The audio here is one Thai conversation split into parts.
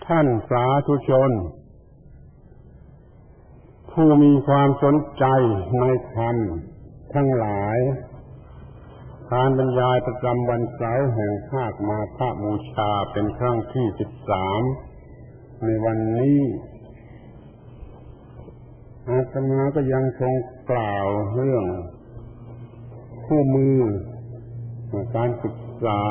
ท่านสาธุชนผู้มีความสนใจในธรรมทั้งหลายการบรรยายประจำวันเสาร์แห่งภาคมาฆบูชาเป็นครั้งที่13ในวันนี้อาตมาก็ยังคงกล่าวเรื่องคู่มือการศึกษา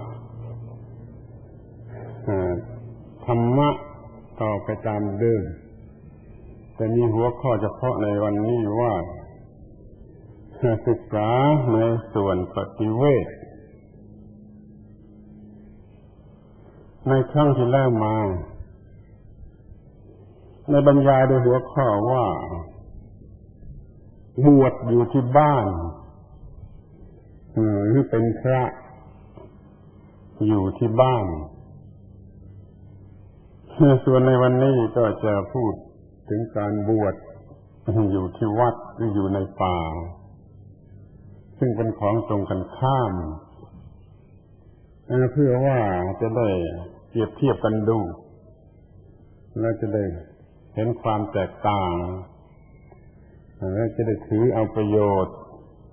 ธรรมะต่อไปตามเดิมแต่มีหัวข้อเฉพาะในวันนี้ว่าศึกษาในส่วนปฏิเวทในครั้งที่แล้วมาในบรรยายโดยหัวข้อว่าบวชอยู่ที่บ้านหรือเป็นพระอยู่ที่บ้านส่วนในวันนี้ก็จะพูดถึงการบวชอยู่ที่วัดหรืออยู่ในป่าซึ่งเป็นของตรงกันข้ามเพื่อว่าจะได้เปรียบเทียบกันดูและจะได้เห็นความแตกต่างและจะได้ถือเอาประโยชน์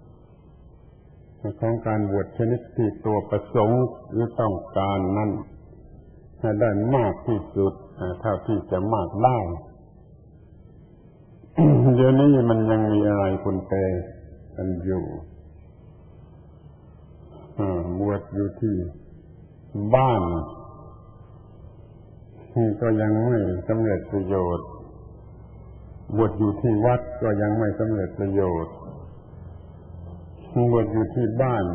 ของการบวชชนิดที่ตัวประสงค์หรือต้องการนั้นให้ได้มากที่สุดเท่าที่จะมากได้ เดี๋ยวนี้มันยังมีอะไรคุณเปกันอยู่บวชอยู่ที่บ้านก็ยังไม่สำเร็จประโยชน์บวชอยู่ที่วัดก็ยังไม่สำเร็จประโยชน์บวชอยู่ที่บ้าน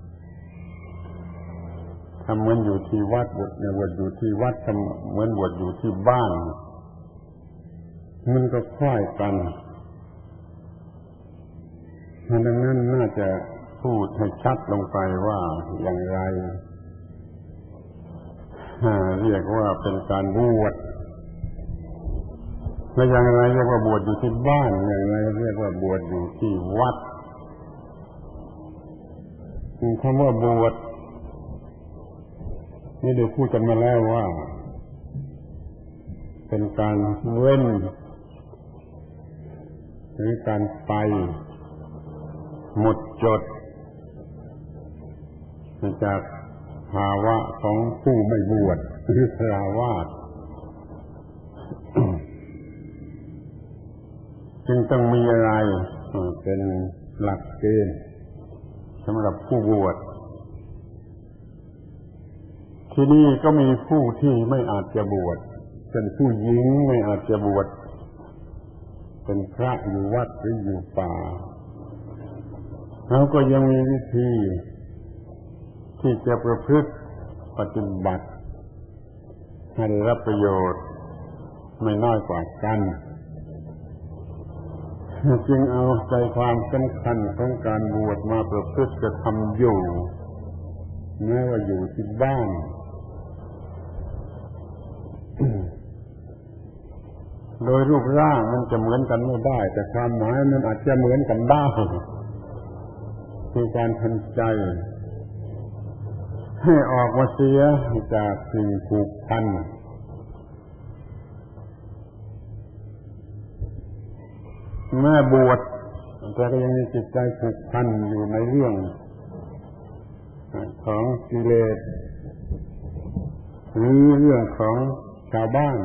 ทำเหมือนอยู่ที่วัดบวชอยู่ที่วัดทำเหมือนบวชอยู่ที่บ้านมันก็คล้ายกันดังนั้นน่าจะพูดให้ชัดลงไปว่าอย่างไรเรียกว่าเป็นการบวชและอย่างไรเรียกว่าบวชอยู่ที่บ้านอย่างไรเรียกว่าบวชอยู่ที่วัดคำว่าบวชนี่ได้พูดกันมาแล้วว่าเป็นการเว้นหรือการไปหมดจดจากภาวะของผู้ไม่บวชหรือฆราวาส จึงต้องมีอะไรเป็นหลักเกณฑ์สำหรับผู้บวชที่นี่ก็มีผู้ที่ไม่อาจจะบวชเป็นผู้หญิงไม่อาจจะบวชเป็นพระอยู่วัดหรืออยู่ป่าแล้วก็ยังมีวิธีที่จะประพฤติปฏิบัติให้ได้รับประโยชน์ไม่น้อยกว่ากันจึงเอาใจความสำคัญของการบวชมาประพฤติกระทำอยู่แม้ว่าอยู่ที่บ้านโดยรูปร่างมันจะเหมือนกันไม่ได้แต่ความหมายมันอาจจะเหมือนกันได้คือการทำใจให้ออกมาเสียจากสิ่งผูกพันแม่บวชแต่ก็ยังมีจิตใจผูกพันอยู่ในเรื่องของกิเลสหรือเรื่องของชาวบ้าน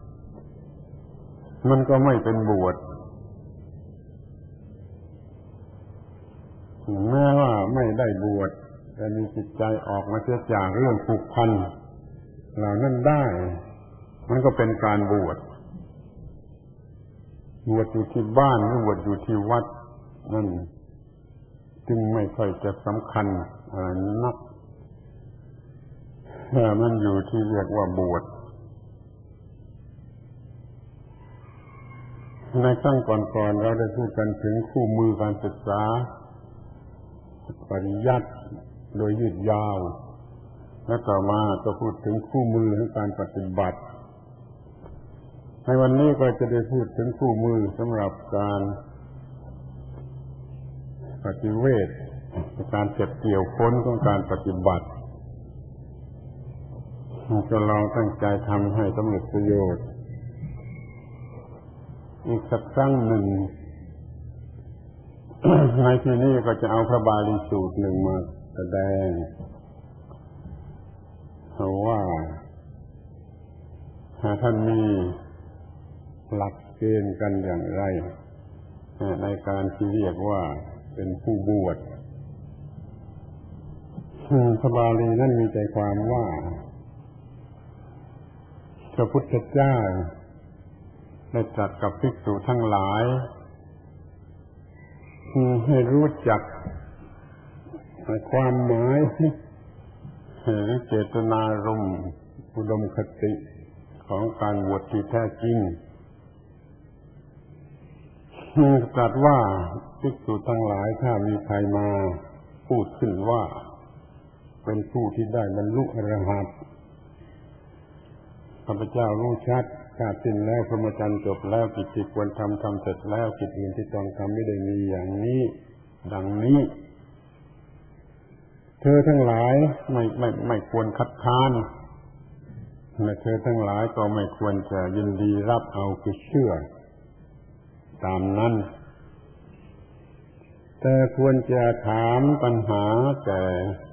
มันก็ไม่เป็นบวชแม้ว่าไม่ได้บวชแต่มีจิตใจออกมาเสียจากเรื่องผูกพันเหล่านั้นได้มันก็เป็นการบวชอยู่ที่บ้านหรือบวชอยู่ที่วัดนั่นจึงไม่ค่อยจะสำคัญอะไรนักมันอยู่ที่เรียกว่าบวชในครั้งก่อนๆเราได้พูดกันถึงคู่มือการศึกษาปริยัติโดยยืดยาวและต่อมาก็พูดถึงคู่มือของการปฏิบัติในวันนี้ก็จะได้พูดถึงคู่มือสำหรับการปฏิเวทการเก็บเกี่ยวผลของการปฏิบัติก็ลองตั้งใจทำให้สำเร็จประโยชน์อีกสักครั้งหนึ่ง ในที่นี้ก็จะเอาพระบาลีสูตรหนึ่งมาแสดงเพราะว่าท่านมีหลักเกณฑ์กันอย่างไรในการที่เรียกว่าเป็นผู้บวชพระบาลีนั้นมีใจความว่าพระพุทธเจ้าได้ตรัสกับภิกษุทั้งหลายให้รู้จักความหมายหรือเจตนารมณ์อุดมคติของการบวชที่แท้จริงตรัสว่าภิกษุทั้งหลายถ้ามีใครมาพูดขึ้นว่าเป็นผู้ที่ได้บรรลุอรหัตข้าพเจ้ารู้ชัดชาติสิ้นแล้วพรหมจรรย์จบแล้วกิจที่ควรทำเสร็จแล้วกิจอื่นที่ต้องทำไม่ได้มีอย่างนี้ดังนี้เธอทั้งหลายไม่ควรคัดค้านและเธอทั้งหลายก็ไม่ควรจะยินดีรับเอาคือเชื่อตามนั้นแต่ควรจะถามปัญหาแก่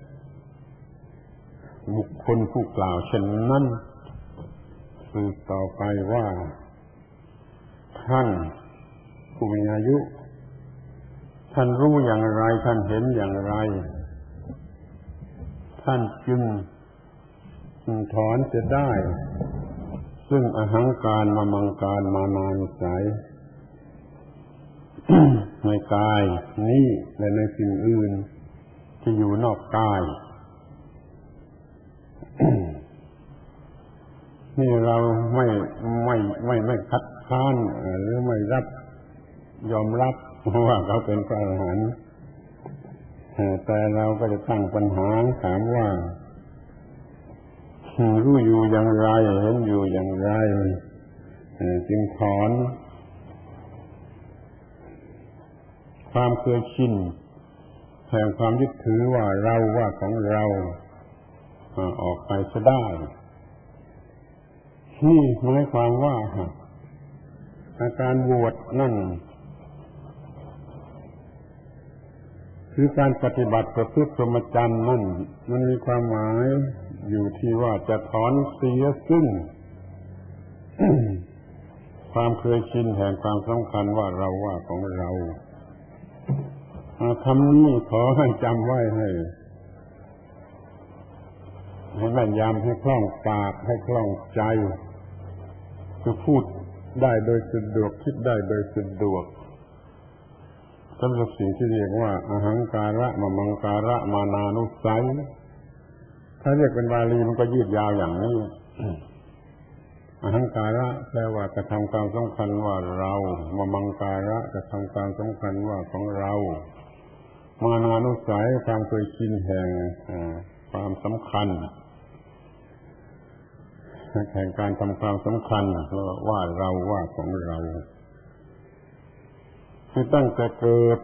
บุคคลผู้กล่าวเช่นนั้นสืบต่อไปว่าท่านผู้มีอายุท่านรู้อย่างไรท่านเห็นอย่างไรท่านจึงถอนจะได้ซึ่งอหังการมมังการมานานุสัย ในกายนี้และในสิ่งอื่นที่อยู่นอกกาย นี่เราไม่คัดค้านหรือไม่รับยอมรับว่าเขาเป็นพระอรหันต์แต่เราก็จะตั้งปัญหาถามว่ารู้อยู่อย่างไรเห็นอยู่อย่างไรจึงถอนความเคยชินแห่งความยึดถือว่าเราว่าของเราออกไปซะได้นี่หมายความว่าอาการบวชนั่นคือการปฏิบัติประพฤติพรหมจรรย์นั่นมันมีความหมายอยู่ที่ว่าจะถอนเสียซึ่ง ความเคยชินแห่งความสำคัญว่าเราว่าของเราคำนี้ขอให้จำไว้ให้แม่นยำให้คล่องปากให้คล่องใจคือพูดได้โดยสะดวกคิดได้โดยสะดวกสำหรับสิ่งที่เรียกว่าอหังการะมมังการะมานานุสัยถ้าเรียกเป็นบาลีมันก็ยืดยาวอย่างนี้ อหังการะแปลว่ากระทำความสำคัญว่าเรามมังการะกระทำความสำคัญว่าของเรามานานุสัยความเคยชินแห่งความสำคัญแห่งการทำความสำคัญว่าเราว่าของเราคือตั้งแต่เกิด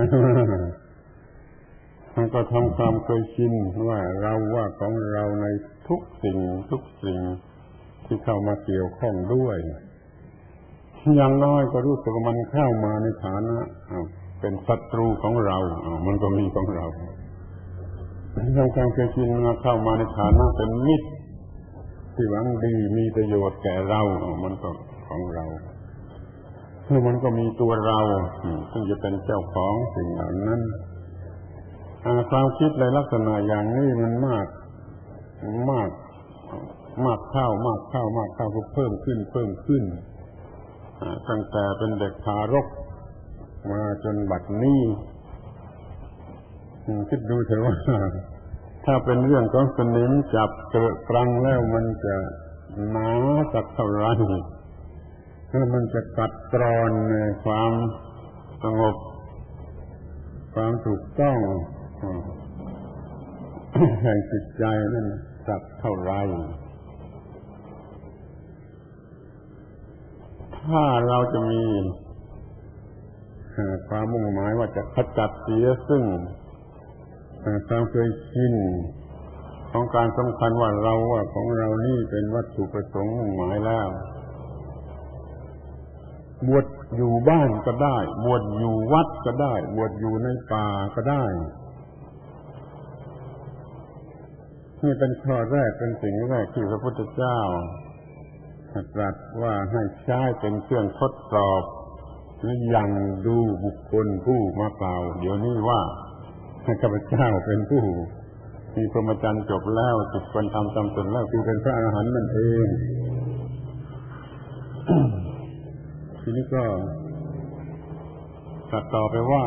มันก็ทำความเคยชินว่าเราว่าของเราในทุกสิ่งที่เข้ามาเกี่ยวข้องด้วยอย่างน้อยก็รู้สึกมันเข้ามาในฐานะเป็นศัตรูของเรามันก็มีของเราทำความเคยชินมาเข้ามาในฐานะเป็นมิตรที่หวังดีมีประโยชน์แก่เรามันก็ของเราคือมันก็มีตัวเราซึ่งจะเป็นเจ้าของสิ่งเหล่านั้นความคิดในลักษณะอย่างนี้มันมากเข้าก็เพิ่มขึ้นตั้งแต่เป็นเด็กทารกมาจนบัดนี้คิดดูเถอะว่าถ้าเป็นเรื่องของสนิมจับเกลือกรังแล้วมันจะหนาสักเท่าไรแล้วมันจะกัดกร่อนความสงบความถูกต้องแห่งจิตใจนั่นสักเท่าไรถ้าเราจะมีความมุ่งหมายว่าจะขจัดเสียซึ่งความเคยชินของการสำคัญว่าของเรานี่เป็นวัตถุประสงค์มุ่งหมายแล้วบวชอยู่บ้านก็ได้บวชอยู่วัดก็ได้บวชอยู่ในป่าก็ได้นี่เป็นข้อแรกเป็นสิ่งแรกที่พระพุทธเจ้าตรัสว่าให้ใช้เป็นเครื่องทดสอบหรือยังดูบุคคลผู้มากล่าวเดี๋ยวนี้ว่าข้าพเจ้าเป็นผู้มีพรหมจรรย์จบแล้วจิตควรทำจำตนแล้วคือเป็นพระอรหันต์นั่นเอง ทีนี้ก็ตัดต่อไปว่า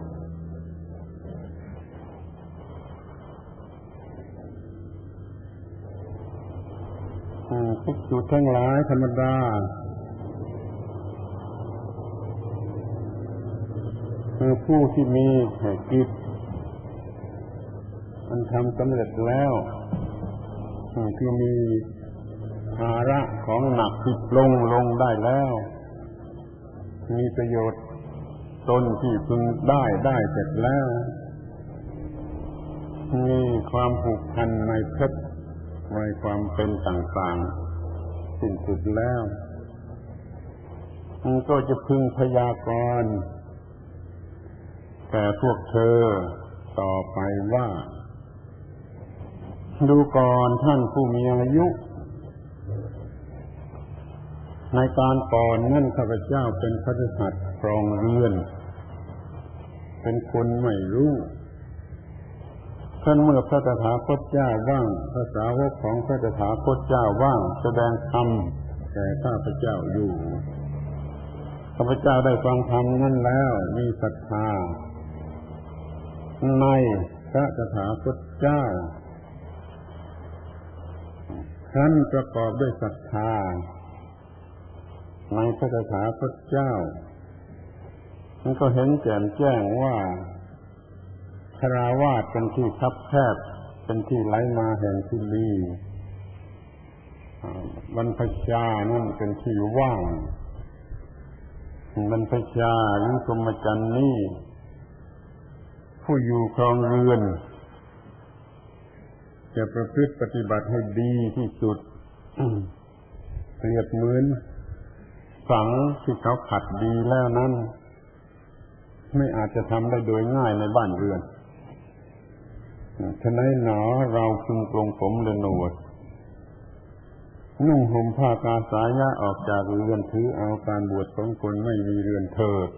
ทุกจุดทั้งหลายธรรมดาคือผู้ที่มีกิจอันทำสำเร็จแล้วคือมีภาระของหนักที่ลงได้แล้วมีประโยชน์ตนที่พึงได้เสร็จแล้วมีความผูกพันในเพศในความเป็นต่างๆสิ้นสุดแล้วก็จะพึงพยากรณ์แต่พวกเธอต่อไปว่าดูก่อนท่านผู้มีอายุในการก่อนนั่นข้าพเจ้าเป็นพฤหัสครองเรือนเป็นคนไม่รู้ท่านเมื่อพระตถาคตเจ้าว่างพระสาวกของพระตถาคตเจ้าว่างแสดงธรรมแก่ข้าพเจ้าอยู่ข้าพเจ้าได้ฟังธรรมนั้นแล้วมีศรัทธาในพระตถาคตเจ้าท่านประกอบด้วยศรัทธาในพระตถาคตเจ้ามันก็เห็นแจ่มแจ้งว่าคฤหัสถ์เป็นที่คับแคบเป็นที่ไหลมาแห่งทุลีบรรพชานั่นเป็นที่ว่างบรรพชาหรือพรหมจรรย์นี่ผู้อยู่ครองเรือนจะประพฤติปฏิบัติให้ดีที่สุดเปรียบเหมือนฝังที่เขาขัดดีแล้วนั้นไม่อาจจะทำได้โดยง่ายในบ้านเรือนฉะนั้นหนอเราพึงปลงผมและหนวดนุ่งห่มผ้ากาสายะออกจากเรือนถือเอาการบวชของคนไม่มีเรือนเถิด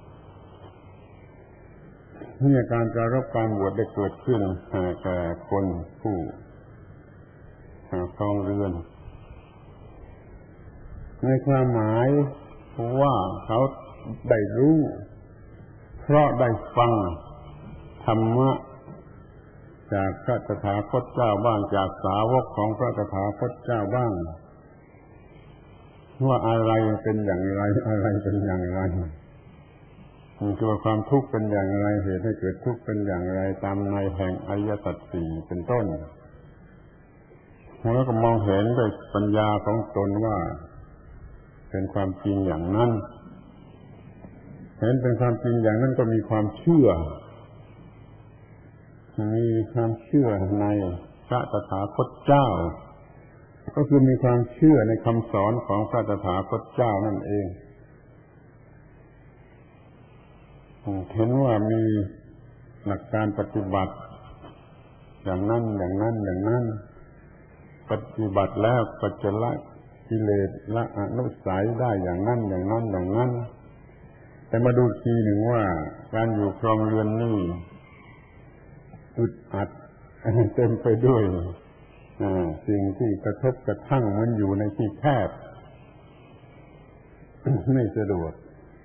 นี่การปรารภการบวชได้เกิดขึ้นแก่คนผู้ครองเรือนในความหมายว่าเขาได้รู้เพราะได้ฟังธรรมะจากพระตถาคตเจ้าบ้างจากสาวกของพระตถาคตเจ้าบ้างว่าอะไรเป็นอย่างไรอะไรเป็นอย่างไรคือความทุกข์เป็นอย่างไรเหตุให้เกิดทุกข์เป็นอย่างไรตามในแห่งอริยสัจสี่เป็นต้นแล้วก็มองเห็นด้วยปัญญาของตนว่าเป็นความจริงอย่างนั้นเห็นเป็นความจริงอย่างนั้นก็มีความเชื่อในพระตถาคตเจ้าก็คือมีความเชื่อในคำสอนของพระตถาคตเจ้านั่นเองเห็นว่ามีหลักการปฏิบัติอย่างนั้นปฏิบัติแล้วก็จะละกิเลสละอนุสัยได้อย่างนั้นแต่มาดูทีหนึ่งว่าการอยู่ครองเรือนนี่อึดอัดเต็มไปด้วยสิ่งที่กระทบกระทั่งมันอยู่ในที่แคบ ไม่สะดวก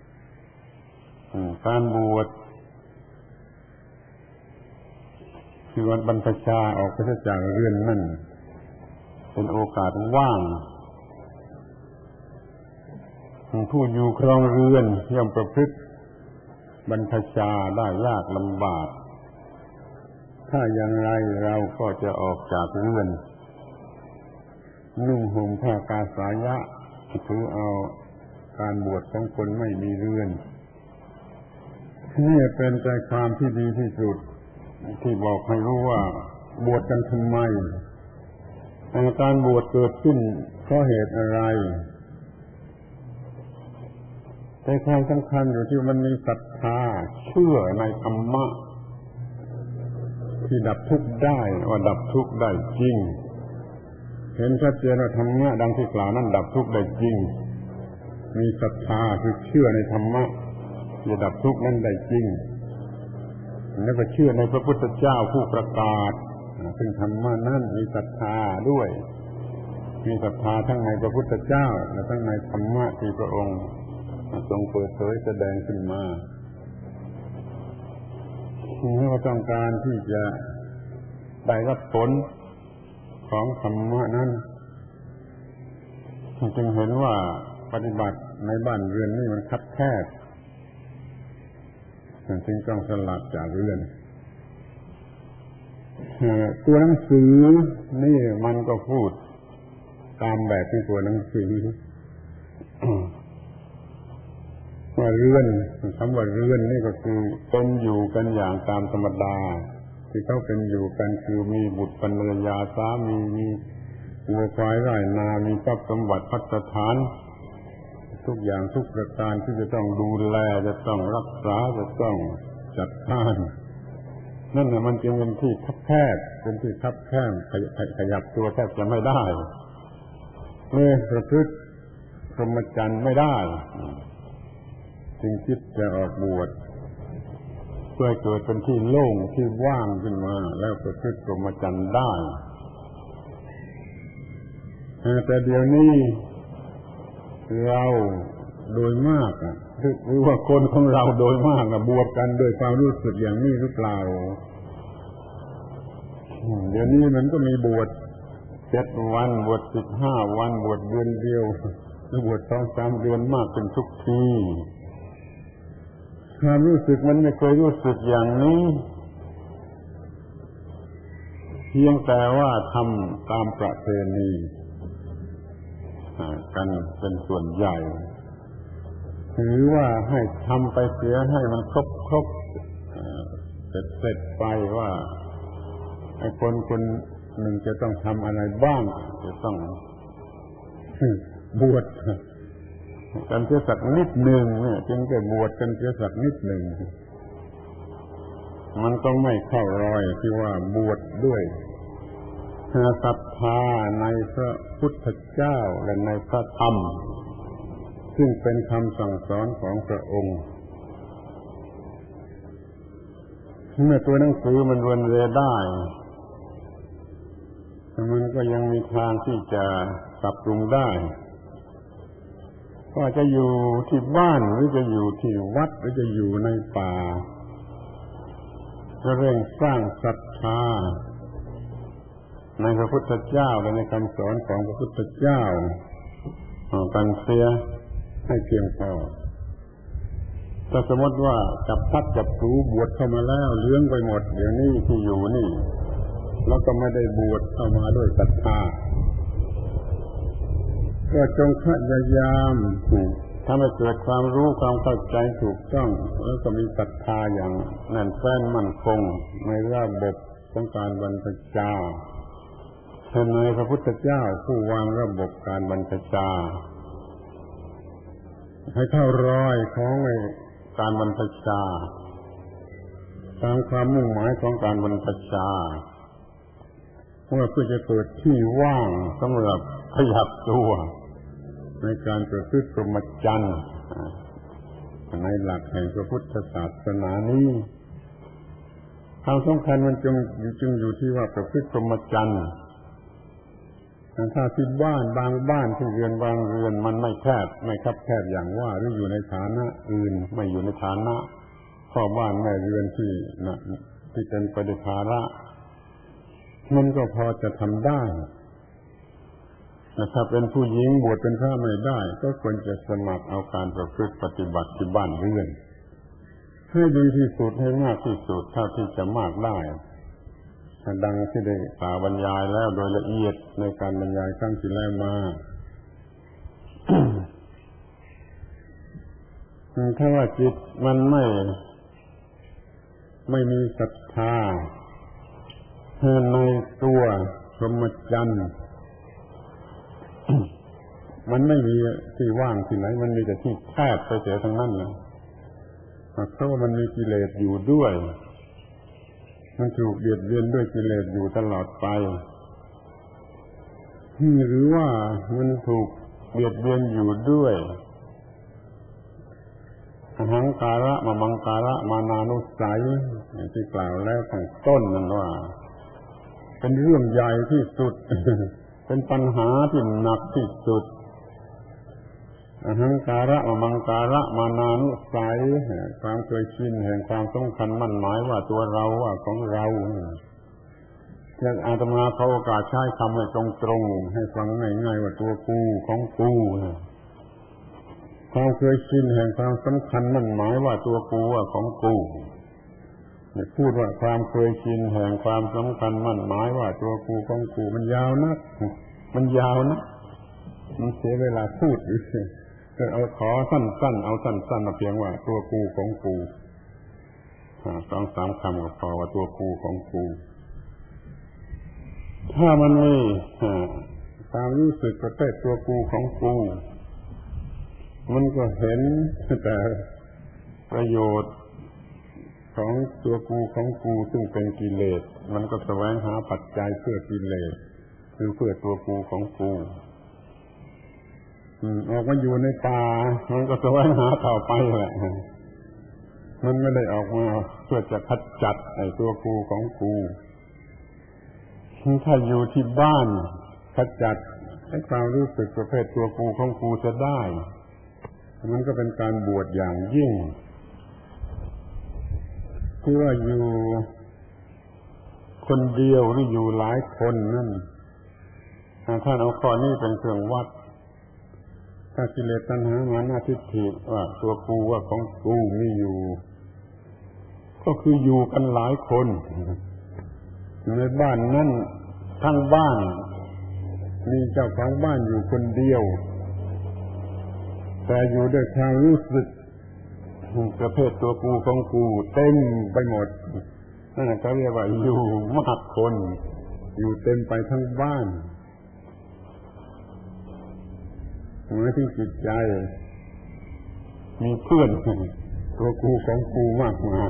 การบวชที่วันบรรพชาออกไปจากเรือนนั่นเป็นโอกาสว่างผู้อยู่ครองเรือนย่อมประพฤติบรรพชาได้ยากลำบากถ้าอย่างไรเราก็จะออกจากเรือนนุ่งห่มผ้ากาสายะถือเอาการบวชของคนไม่มีเรือนนี่เป็นใจความที่ดีที่สุดที่บอกให้รู้ว่าบวชกันทำไมการบวชเกิดขึ้นเพราะเหตุอะไรแต่ความสำคัญอยู่ที่มันมีศรัทธาเชื่อในธรรมะที่ดับทุกข์ได้ว่าดับทุกข์ได้จริงเห็นชัดเจนว่าธรรมะดังที่กล่าวนั้นดับทุกข์ได้จริงมีศรัทธาคือเชื่อในธรรมะที่ดับทุกข์นั้นได้จริงแล้วก็เชื่อในพระพุทธเจ้าผู้ประกาศซึ่งธรรมะนั้นมีศรัทธาด้วยมีศรัทธาทั้งในพระพุทธเจ้าและทั้งในธรรมะที่พระองค์ทรงเปิดเผยแสดงขึ้นมาเมื่อต้องการที่จะได้รับผลของธรรมะนั้นจึงเห็นว่าปฏิบัติในบ้านเรือนนี่มันคับแคบจึงต้องสลัดจากเรือนตัวหนังสือนี่มันก็พูดตามแบบที่ตัวหนังสือว่าเรือนคำว่าเรือนนี่ก็คือเป็นอยู่กันอย่างตามธรรมดาที่เขาเป็นอยู่กันคือมีบุตรภรรยาสามีมีวัวควายไร่นามีทรัพย์สมบัติภัสถานทุกอย่างทุกประการที่จะต้องดูแลจะต้องรักษาจะต้องจัดการนั่นน่ะมันจึงเป็นที่คับแคบเป็นที่คับแคบขยับตัวแทบจะไม่ได้ประพฤติพรหมจรรย์ไม่ได้จึงคิดจะออกบวชเพื่อเกิดเป็นที่โล่งที่ว่างขึ้นมาแล้วประพฤติพรหมจรรย์ได้แต่เดี๋ยวนี้เราโดยมากหรือว่าคนของเราโดยมากบวชกันโดยความรู้สึกอย่างนี้หรือเปล่าเดี๋ยวนี้มันก็มีบวช7 วันบวช15 วันบวชเดือนเดียวหรือบวช2-3 เดือนมากเป็นทุกทีความรู้สึกมันไม่เคยรู้สึกอย่างนี้เพียงแต่ว่าทำตามประเพณีกันเป็นส่วนใหญ่ถือว่าให้ทำไปเสียให้มันครบเสร็จไปว่าไอ้คนหนึ่งจะต้องทำอะไรบ้างจะต้องบวชกันเสียสักนิดหนึ่งเนี่ยจึงจะบวชกันเสียสักนิดหนึ่งมันก็ไม่เข้ารอยที่ว่าบวชด้วยศรัทธาในพระพุทธเจ้าและในพระธรรมซึ่งเป็นคำสั่งสอนของพระองค์เมื่อตัวหนังสือมันรวนเรได้มันก็ยังมีทางที่จะปรับปรุงได้ก็จะอยู่ที่บ้านหรือจะอยู่ที่วัดหรือจะอยู่ในป่าก็เร่งสร้างศรัทธาในพระพุทธเจ้าและในคำสอนของพระพุทธเจ้ากันเสียให้เพียงพอถ้าสมมติว่าจับพัดจับผูบวชเข้ามาแล้วเลี้ยงไปหมดเดี๋ยวนี้ที่อยู่นี่แล้วก็ไม่ได้บวชเข้ามาด้วยศรัทธาก็จงพยายามทำให้เกิดความรู้ความเข้าใจถูกต้องแล้วก็มีศรัทธาอย่างแน่นแฟ้นมั่นคงในระบบของการบรรพชาในพระพุทธเจ้าผู้วางระบบการบรรพชาให้เข้ารอยของการบรรพชาตามความมุ่งหมายของการบรรพชาเพื่อจะเกิดที่ว่างสำหรับขยับตัวในการประพฤติพรหมจรรย์ในหลักแห่งพระพุทธศาสนานี้ความสำคัญมันจึงอยู่ที่ว่าประพฤติพรหมจรรย์ถ้าที่บ้านบางบ้านที่เรือนบางเรือนมันไม่แคบไม่คับแคบอย่างว่าหรืออยู่ในฐานะอื่นไม่อยู่ในฐานะพ่อบ้านแม่เรือนที่เป็นไปด้วยภาระมันก็พอจะทำได้ถ้าเป็นผู้หญิงบวชเป็นพระไม่ได้ก็ควรจะสมัครเอาการประพฤติปฏิบัติที่บ้านเรือนให้ดีที่สุดให้มากที่สุดเท่าที่จะมากได้ดังที่ได้กล่าวบรรยายแล้วโดยละเอียดในการบรรยายครั้งที่แล้วมา ถ้าว่าจิตมันไม่มีศรัทธาในตัวพรหมจรรย์ มันไม่มีที่ว่างที่ไหนมันมีแต่ที่แคบไปเสียทั้งนั้นนะเพราะว่ามันมีกิเลสอยู่ด้วยมันถูกเบียดเบียนด้วยกิเลสอยู่ตลอดไปหรือว่ามันถูกเบียดเบียนอยู่ด้วยอหังการะมมังการะมานานุสัยที่กล่าวแล้วข้างต้นนั่นว่าเป็นเรื่องใหญ่ที่สุด เป็นปัญหาที่หนักที่สุดอหังการะมมังการะมานานุสัยความเคยชินแห่งความสำคัญมั่นหมายว่าตัวเราว่าของเราจะอาตมาขอโอกาสใช้คำให้ตรงๆให้ฟังง่ายๆว่าตัวกูของกูความเคยชินแห่งความสำคัญมั่นหมายว่าตัวกูว่าของกูพูดว่าความเคยชินแห่งความสำคัญมั่นหมายว่าตัวกูของกูมันยาวนักมันยาวนะมันเสียเวลาพูดอีกเอาขอสั้นๆเอาสั้นๆมาเพียงว่าตัวกูของกู2-3 คำก็พอว่าตัวกูของกูถ้ามันมีความรู้สึกประเภทตัวกูของกูมันก็เห็นแต่ประโยชน์ของตัวกูของกูซึ่งเป็นกิเลสมันก็แสวงหาปัจจัยเพื่อกิเลสคือเพื่อตัวกูของกูออกมาอยู่ในป่ามันก็แสวงหาต่อไปแหละมันไม่ได้ออกมาเพื่อจะขจัดไอ้ตัวกูของกูถ้าอยู่ที่บ้านขจัดให้ความรู้สึกประเภทตัวกูของกูจะได้มันก็เป็นการบวชอย่างยิ่งที่ว่าอยู่คนเดียวหรืออยู่หลายคนนั่นท่านเอาข้อนี้เป็นเครื่องวัดถ้ากิเลสตัณหามานะทิฏฐิว่าตัวกูว่าของกูมีอยู่ก็คืออยู่กันหลายคนในบ้านนั่นทั้งบ้านมีเจ้าของบ้านอยู่คนเดียวแต่อยู่ด้วยความรู้สึกประเภทตัวกูของกูเต็มไปหมดนั่นเขาเรียกว่าอยู่มากคนอยู่เต็มไปทั้งบ้านหมายถึงจิตใจมีเพื่อนตัวกูของกูมากมาย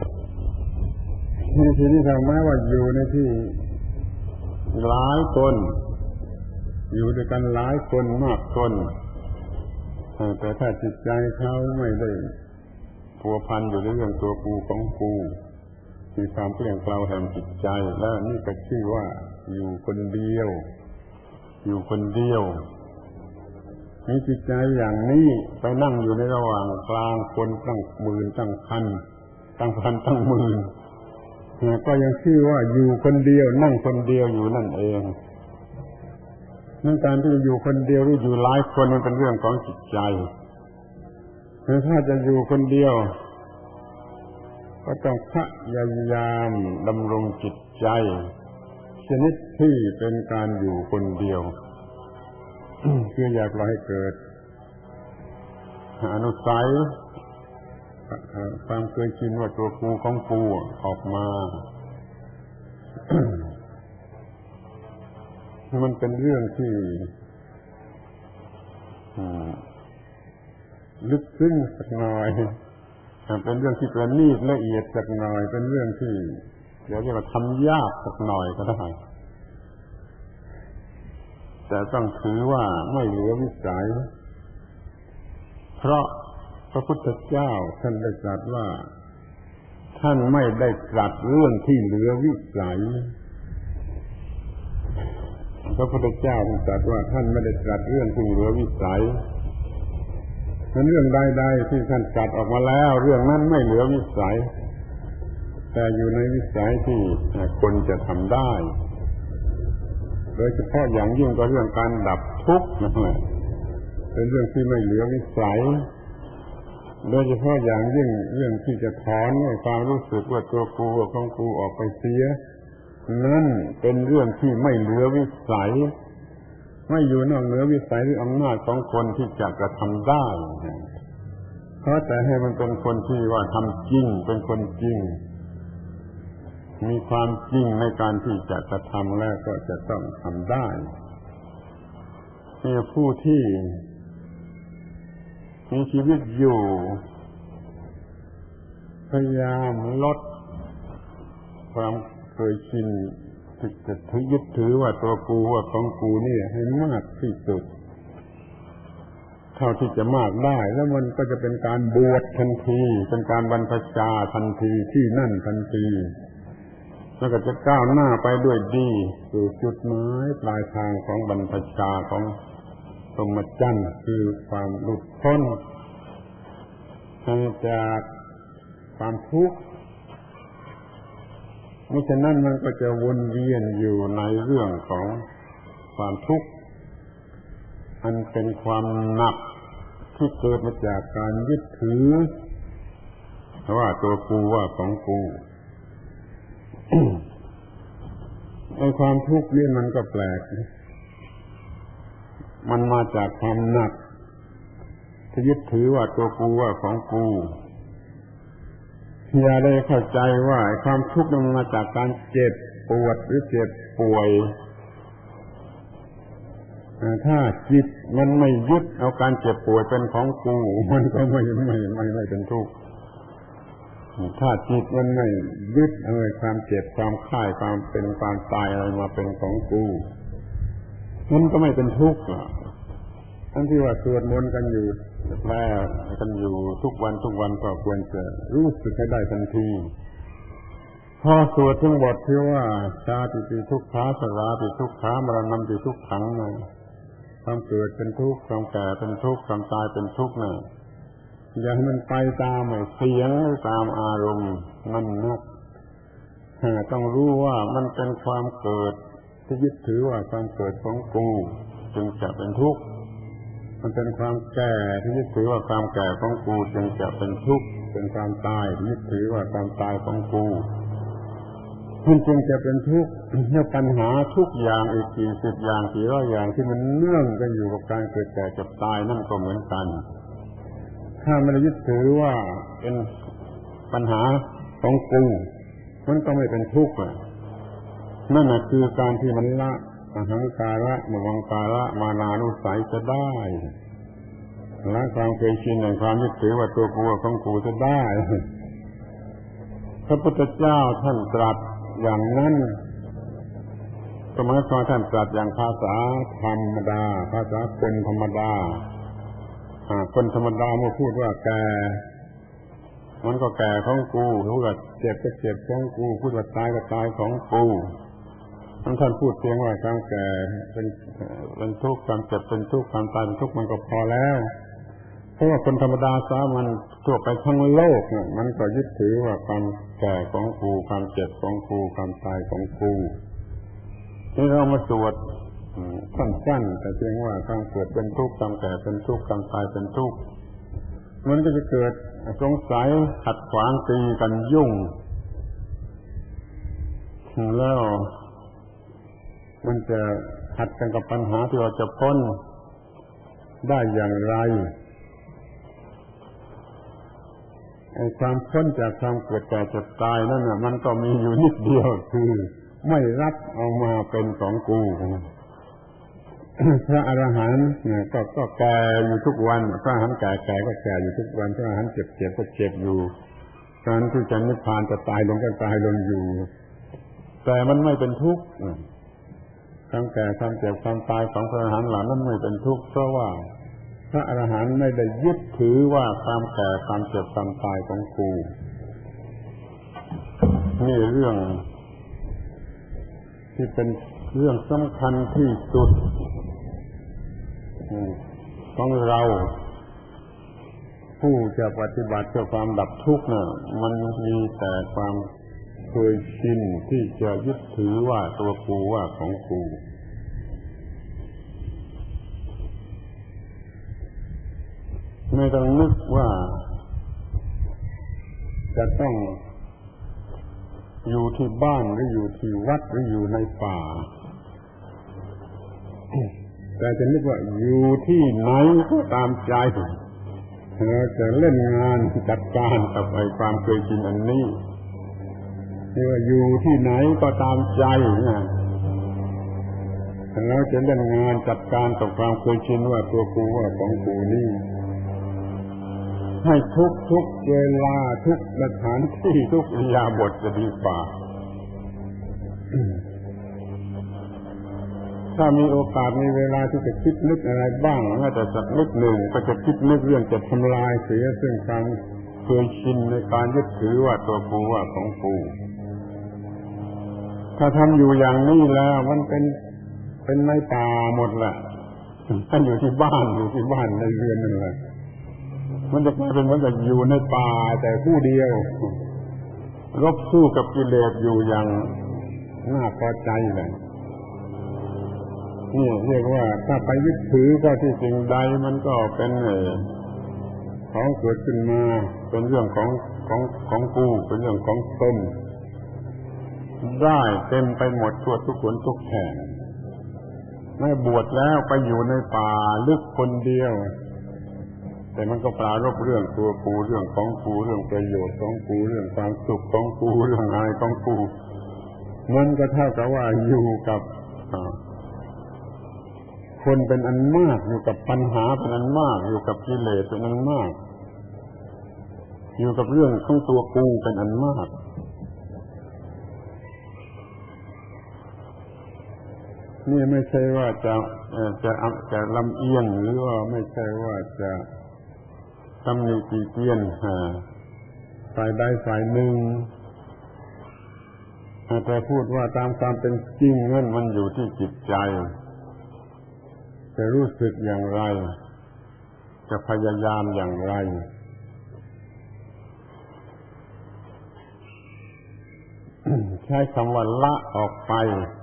ทีนี้ทำไมว่าอยู่ในที่หลายคนอยู่ด้วยกันหลายคนมากคนแต่ถ้าจิตใจเขาไม่ได้ผัวพันอยู่ในเรื่องตัวกูของกูมีความเปลี่ยนแปลงแห่งจิตใจแล้วนี่ก็ชื่อว่าอยู่คนเดียวอยู่คนเดียวมีจิตใจอย่างนี้ไปนั่งอยู่ในระหว่างกลางคนตั้งหมื่นตั้งพันตั้งหมื่นก็ยังชื่อว่าอยู่คนเดียวนั่งคนเดียวอยู่นั่นเองนั่นการที่อยู่คนเดียวหรืออยู่หลายคนมันเป็นเรื่องของจิตใจถ้าจะอยู่คนเดียวก็ต้องพยายามดำรงจิตใจชนิดที่เป็นการอยู่คนเดียวคืออย่าปล่อยให้เกิดอนุสัยความเคยชินว่าตัวกูของกูออกมามันเป็นเรื่องที่ลึกซึ้งสักหน่อยเป็นเรื่องที่ประณีตละเอียดสักหน่อยเป็นเรื่องที่เรียกว่าทำยากสักหน่อยก็ได้แต่ต้องถือว่าไม่เหลือวิสัยเพราะพระพุทธเจ้าท่านได้ตรัสว่าท่านไม่ได้ตรัสเรื่องที่เหลือวิสัยพระพุทธเจ้าท่านตรัสว่าท่านไม่ได้ตรัสเรื่องที่เหลือวิสัยเป็นเรื่องใดๆที่ท่านตรัสออกมาแล้วเรื่องนั้นไม่เหลือวิสัยแต่อยู่ในวิสัยที่คนจะทำได้โดยเฉพาะอย่างยิ่งก็เรื่องการดับทุกข์นั่นแหละเป็นเรื่องที่ไม่เหลือวิสัยโดยเฉพาะอย่างยิ่งเรื่องที่จะถอนความรู้สึกว่าตัวกูของกูออกไปเสียนั่นเป็นเรื่องที่ไม่เหลือวิสัยไม่อยู่นอกเหนือวิสัยหรืออำนาจของคนที่จะกระทำได้เพราะแต่ให้มันเป็นคนที่ว่าทำจริงเป็นคนจริงมีความจริงในการที่จะกระทำแล้วก็จะต้องทำได้นี่ผู้ที่มีชีวิตอยู่พยายามลดความเคยชินที่จะยึดถือว่าตัวกูว่าของกูนี่ให้มากที่สุดเท่าที่จะมากได้แล้วมันก็จะเป็นการบวชทันทีเป็นการบรรพชาทันทีที่นั่นทันทีแล้วก็จะก้าวหน้าไปด้วยดีสู่จุดหมายปลายทางของบรรพชาของพรหมจรรย์คือความหลุดพ้นจากความทุกข์มิฉะนั้นมันก็จะวนเวียนอยู่ในเรื่องของความทุกข์อันเป็นความหนักที่เกิดมาจากการยึดถือว่าตัวกูว่าของกูไอ้ความทุกข์นี่มันก็แปลกมันมาจากความหนักที่ยึดถือว่าตัวกูว่าของกูอย่าได้เข้าใจว่าความทุกข์มันมาจากการเจ็บปวดหรือเจ็บป่วยถ้าจิตมันไม่ยึดเอาการเจ็บป่วยเป็นของกูมันก็ไม่เป็นทุกข์ถ้าจิตมันไม่ยึดเอาความเจ็บความไข้ความเป็นความตายอะไรมาเป็นของกูมันก็ไม่เป็นทุกข์ทั้งที่ว่าสวดมนต์กันอยู่แปลกันอยู่ทุกวันก็ควรจะรู้สึกให้ได้ทันทีพอสวดทั้งบทที่ว่าชาติปิทุกขาสราปิทุกขามรณะปิทุกขังนะความเกิดเป็นทุกข์ความแก่เป็นทุกข์ความตายเป็นทุกข์นะอย่าให้มันไปตามเสียงตามอารมณ์นั่นนักต้องรู้ว่ามันเป็นความเกิดที่ยึดถือว่าความเกิดของกูจึงจะเป็นทุกข์มันเป็นความแก่ที่ยึดถือว่าความแก่ของกูจึงจะเป็นทุกข์เป็นความตายที่ยึดถือว่าความตายของกูมันจึงจะเป็นทุกข์และปัญหาทุกอย่างอีกกี่สิบอย่างกี่ร้อยอย่างที่มันเนื่องกันอยู่กับการเกิดแก่เจ็บตายนั่นก็เหมือนกันถ้าไม่ได้ยึดถือว่าเป็นปัญหาของกูมันก็ไม่เป็นทุกข์นั่นคือการที่มันละอหังการะมวังการะมานานุสัยจะได้ละความเคยชินในความยึดถือว่าตัวกูของกูจะได้พระพุทธเจ้าท่านตรัสอย่างนั้นก็หมายความท่านตรัสอย่างภาษาธรรมดาภาษาคนธรรมดาคนธรรมดาเมื่อพูดว่าแก่มันก็แก่ของกูพูดว่าเจ็บก็เจ็บของกูพูดว่าตายก็ตายของกูท่านพูดเพียงว่าความแก่เป็นทุกข์ความเจ็บเป็นทุกข์ความตายเป็นทุกข์มันก็พอแล้วเพราะว่าคนธรรมดาสามัญทั่วไปทั้งโลกเนี่ยมันก็ยึดถือว่าความแก่ของกูความเจ็บของกูความตายของกูที่เรามาสวดสั้นๆแต่เพียงว่าความเกิดเป็นทุกข์ความแก่เป็นทุกข์ความตายเป็นทุกข์มันก็จะเกิดสงสัยขัดขวางตีกันยุ่งแล้วมันจะขัดกันกับปัญหาที่เราจะพ้นได้อย่างไรไอ้ความพ้นจากความเกิดแก่เจ็บตายนั่นน่ะมันก็มีอยู่นิดเดียวคือไม่รับเอามาเป็นของกูพระอรหันต์เนี่ยก็แก่อยู่ทุกวันพระอรหันต์แก่ก็แก่อยู่ทุกวันพระอรหันต์เจ็บก็เจ็บอยู่การที่จะนิพพานจะตายลงก็ตายลงอยู่แต่มันไม่เป็นทุกข์ความแก่ความเจ็บความตายของพระอรหันต์เหล่านั้นไม่เป็นทุกข์เพราะว่าพระอรหันต์ไม่ได้ยึดถือว่าความแก่ความเจ็บความตายของกูนี่เรื่องที่เป็นเรื่องสำคัญที่สุดของเราผู้จะปฏิบัติเพื่อความดับทุกข์น่ะมันมีแต่ความเคยชินที่จะยึดถือว่าตัวกูว่าของกูไม่ต้องนึกว่าจะต้องอยู่ที่บ้านหรืออยู่ที่วัดหรืออยู่ในป่าแต่จะนึกว่าอยู่ที่ไหนก็ตามใจจะเล่นงานจัดการกับไอ้ความเคยชินอันนี้ว่าอยู่ที่ไหนก็ตามใจนะแล้วจะเล่นงานจัดการกับความเคยชินว่าตัวกูว่าของกูนี่ให้ทุกเวลาทุกสถานที่ทุกอิริยาบถจะดีกว่าถ้ามีโอกาสมีเวลาที่จะคิดนึกอะไรบ้างแม้แต่สักนิดหนึ่งก็จะคิดนึกเรื่องจะทำลายเสียซึ่งความเคยชินในการยึดถือว่าตัวกูว่าของกูถ้าทำอยู่อย่างนี้แล้วมันเป็นไม้ป่าหมดแหละถ้าอยู่ที่บ้านในเรือนนั่นแหละมันจะกลายเป็นเหมือนกับอยู่ในป่าแต่ผู้เดียวรบสู้กับกิเลสอยู่อย่างน่าพอใจเลยนี่เรียกว่าถ้าไปยึดถือก็ที่สิ่งใดมันก็เป็นของเกิดขึ้นมาเป็นเรื่องของกูเป็นเรื่องของตนได้เต็มไปหมดทั่วทุกคนทุกแห่งไม่บวชแล้วไปอยู่ในป่าลึกคนเดียวแต่มันก็ปรารภเรื่องตัวกูเรื่องของกูเรื่องประโยชน์ของกูเรื่องความสุขของกูเรื่องอะไรของกูมันก็เท่ากับว่าอยู่กับคนเป็นอันมากอยู่กับปัญหาเป็นอันมากอยู่กับกิเลสเป็นอันมากอยู่กับเรื่องของตัวกูเป็นอันมากนี่ไม่ใช่ว่าจะลำเอียงหรือว่าไม่ใช่ว่าจะตำหนิติเตียนฝ่ายใดฝ่ายหนึ่งแต่พูดว่าตามความเป็นจริงนั่นมันอยู่ที่จิตใจจะรู้สึกอย่างไรจะพยายามอย่างไรใช้คำว่าละออกไป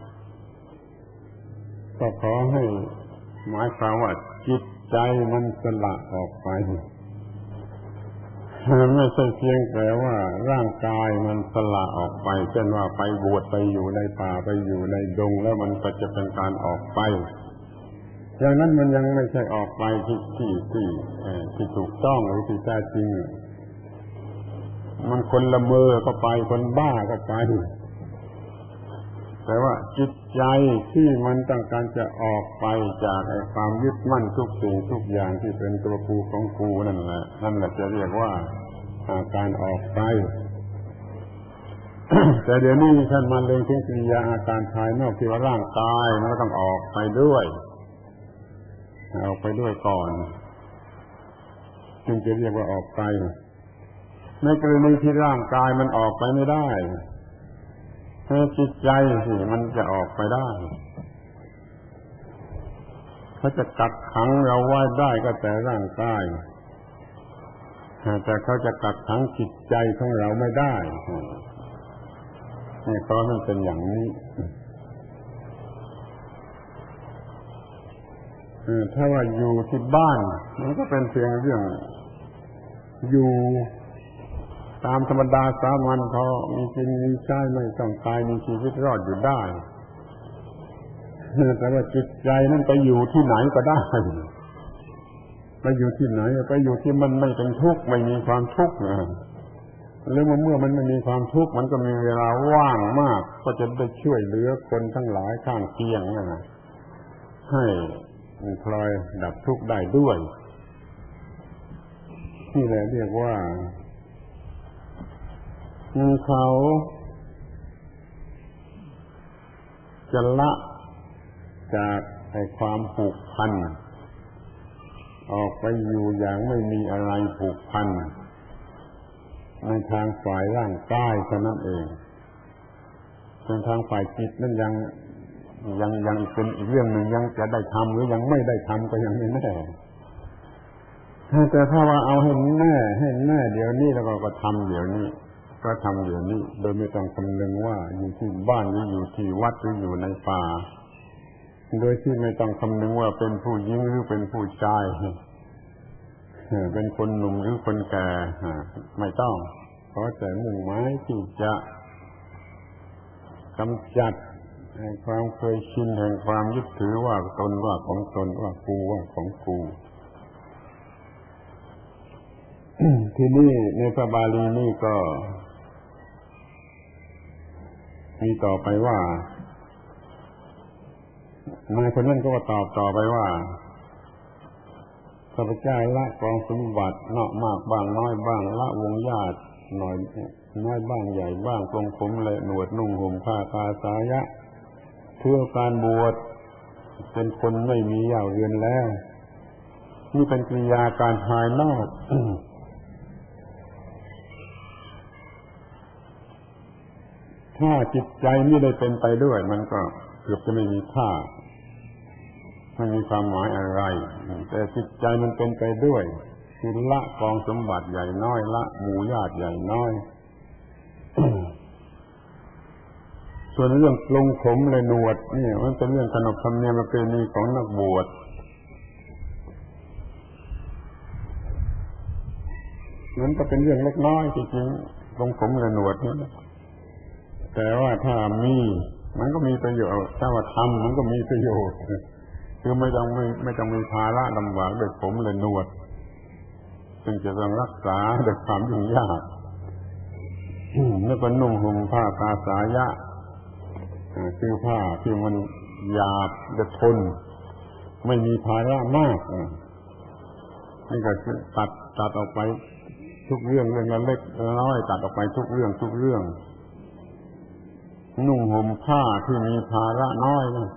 ก็ขอให้หมายความว่าจิตใจมันสละออกไปไม่ใช่เพียงแต่ว่าร่างกายมันสละออกไปเช่นว่าไปบวชไปอยู่ในป่าไปอยู่ในดงแล้วมันก็จะเป็นการออกไปอย่างนั้นมันยังไม่ใช่ออกไปที่ถูกต้องหรือที่แท้จริงมันคนละเมอก็ไปคนบ้าก็ไปแต่ว่าจิตใจที่มันต้องการจะออกไปจากความยึดมั่นทุกสิ่งทุกอย่างที่เป็นตัวกูของกูนั่นแหละจะเรียกว่าการออกไป แต่เดี๋ยวนี้ท่านมาเล็งถึงกิริยาอาการภายนอกที่ว่าร่างกายมันก็ต้องออกไปด้วยก่อนจึงจะเรียกว่าออกไปในกรณีที่ร่างกายมันออกไปไม่ได้จิตใจสิมันจะออกไปได้เขาจะกักขังเราไว้ได้ก็แต่ร่างกายแต่เขาจะกักขังจิตใจของเราไม่ได้นี่เพราะมันเป็นอย่างนี้ถ้าว่าอยู่ที่บ้านมันก็เป็นเพียงเรื่องอยู่ตามธรรมดาสามัญพอมีกินมีใช้ไม่ต้องตายมีชีวิตรอดอยู่ได้แต่ว่าจิตใจนั่นไปอยู่ที่ไหนก็ได้ไปอยู่ที่ไหนไปอยู่ที่มันไม่เป็นทุกข์ไม่มีความทุกข์หรือเมื่อมันไม่มีความทุกข์มันก็มีเวลาว่างมากก็จะได้ช่วยเหลือคนทั้งหลายข้างเคียงให้พลอยดับทุกข์ได้ด้วยนี่แหละเรียกว่าเขาจะละจากความผูกพันออกไปอยู่อย่างไม่มีอะไรผูกพันในทางฝ่ายร่างกายเท่านั้นเองส่วนทางฝ่ายจิตนั้นยังเป็นอีกเรื่องหนึ่งยังจะได้ทำหรือยังไม่ได้ทำก็ยังไม่แน่แต่ถ้าว่าเอาให้แน่เดี๋ยวนี้แล้วก็ทำเดี๋ยวนี้ก็ทำเดี๋ยวนี้โดยไม่ต้องคำนึงว่าอยู่ที่บ้านหรืออยู่ที่วัดหรืออยู่ในป่าโดยที่ไม่ต้องคำนึงว่าเป็นผู้หญิงหรือเป็นผู้ชายเป็นคนหนุ่มหรือคนแก่ไม่ต้องเพราะแต่มุ่งหมายที่จะกำจัดความเคยชินแห่งความยึดถือว่าตนว่าของตนว่ากูว่าของกูที่นี่ในพระบาลีนี่ก็มีต่อไปว่านายคนนั้นก็ตอบต่อไปว่าข้าพเจ้าละกองสมบัติเนาะมากบ้างน้อยบ้างละวงญาติหน่อยน้อยบ้างใหญ่บ้างปลงผมและหนวดนุ่งห่มผ้ากาสายะเพื่อการบวชเป็นคนไม่มีเหย้าเรือนแล้วนี่เป็นกิริยาการภายนอก ถ้าจิตใจไม่ได้เป็นไปด้วยมันก็เกือบจะไม่มีค่าไม่มีความหมายอะไรแต่จิตใจมันเป็นไปด้วยคือละกองสมบัติใหญ่น้อยละหมู่ญาติใหญ่น้อย ส่วนเรื่องปลงผมและหนวดนี่มันเป็นเรื่องขนบธรรมเนียมประเพณีของนักบวชนั้นก็เป็นเรื่องเล็กน้อยจริงๆปลงผมและหนวดนี่แต่ว่าถ้ามีมันก็มีประโยชน์ถ้าว่าทำมันก็มีประโยชน์คือไม่ต้องมีภาระลำบากด้วยผมและหนวดซึ่งจะต้องรักษาด้วยความยุ่งยากแล้วก็นุ่งห่มผ้ากาสายะคือผ้าที่มันหยาบจะทนไม่มีภาระมากนี่ก็ตัดออกไปทุกเรื่องละเล็กน้อยตัดออกไปทุกเรื่องนุ่งห่มผ้าที่มีภาระน้อยนะ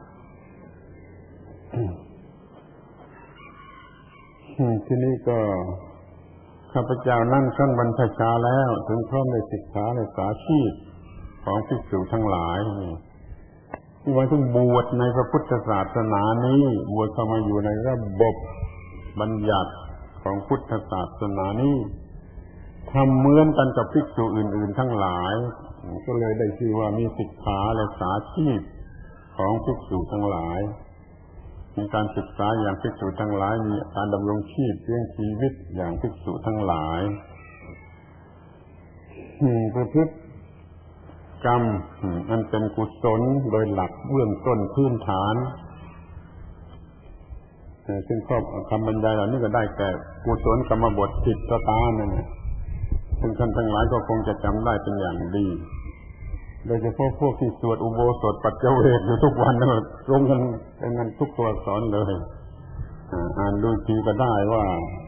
ทีนี้ก็ข้าพเจ้านั่นขั้นบรรพชาแล้วถึงพร้อมในศึกษาในสาชีพของภิกษุทั้งหลายที่ว่าต้องบวชในพระพุทธศาสนานี้บวชเข้ามาอยู่ในระบบบัญญัติของพุทธศาสนานี้ทำเหมือนกันกับภิกษุอื่นๆทั้งหลายก็เลยได้ชื่อว่ามีศิกขาและสาชีพของภิกษุทั้งหลายมีการศึกษาอย่างภิกษุทั้งหลายมีการดำรงชีพเลี้ยงชีวิตอย่างภิกษุทั้งหลายประพฤติกรรมอันเป็นกุศลโดยหลักเบื้องต้นพื้นฐานซึ่งครอบคำบรรยายเหล่านี้ก็ได้แก่กุศลกรรมบท10ประการนั่นแหละซึ่งท่านทั้งหลายก็คงจะจำได้เป็นอย่างดีโดยเฉพาะพวกที่สวดอุโบสถปัจเจเวกอยู่ทุกวันนั่นลงกันเป็นนั้นทุกตัวอักษรเลยอ่านดูทีก็ได้ว่า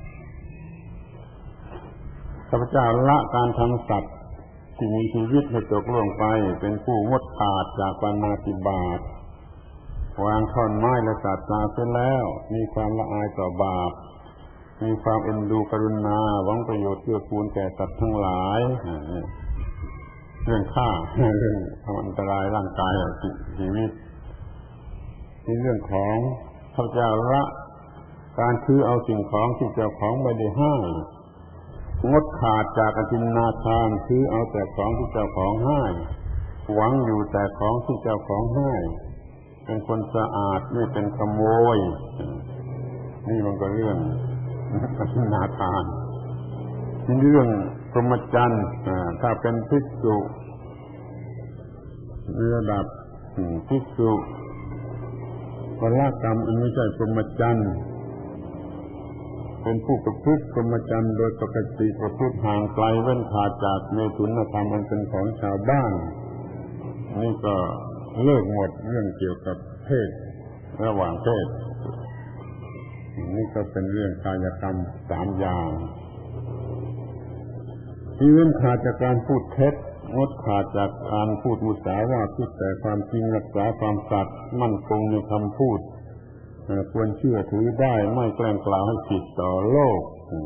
ข้าพเจ้าละการทำสัตว์ที่มีชีวิตให้ตกล่วงไปเป็นผู้งดขาดจากปาณาติบาตวางท่อนไม้และสัตว์ตาเสียแล้วมีความละอายต่อบาปมีความเอ็นดูกรุณาหวังประโยชน์เพื่อกูลแก่สัตว์ทั้งหลายเรื่องฆ่าเรื่องทำอันตรายร่างกายชีวิตนี่เรื่องของพระเจ้าละการถือเอาสิ่งของที่เจ้าของไม่ได้ให้งดขาดจากอธินนาทานถือเอาแต่ของที่เจ้าของให้หวังอยู่แต่ของที่เจ้าของให้เป็นคนสะอาดไม่เป็นขโมยนี่มันก็เรื่องอธินนาทานนี่เรื่องพรหมจรรย์ถ้าเป็นภิกษุระดับภิกษุวรกรรมอันไม่ใช่พรหมจรรย์เป็นผู้ประพฤติพรหมจรรย์โดยปกติประพฤติห่างไกลเว้นขาดจากเมตุนธรรมอันเป็นของชาวบ้านนี่ก็เลิกหมดเรื่องเกี่ยวกับเพศระหว่างเพศนี่ก็เป็นเรื่องกายกรรม3อย่างที่เว้นขาดจากการพูดเท็จงดขาดจากการพูดมุสาวาทพูดแต่ความจริงรักษาความสัตย์มั่นคงในคำพูดควรเชื่อถือได้ไม่แกล้งกล่าวให้ผิดต่อโลก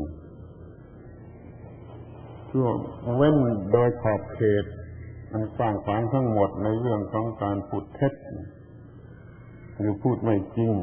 ช่วงเว้นโดยขอบเขตมันกว้างขวางทั้งหมดในเรื่องของการพูดเท็จหรือพูดไม่จริง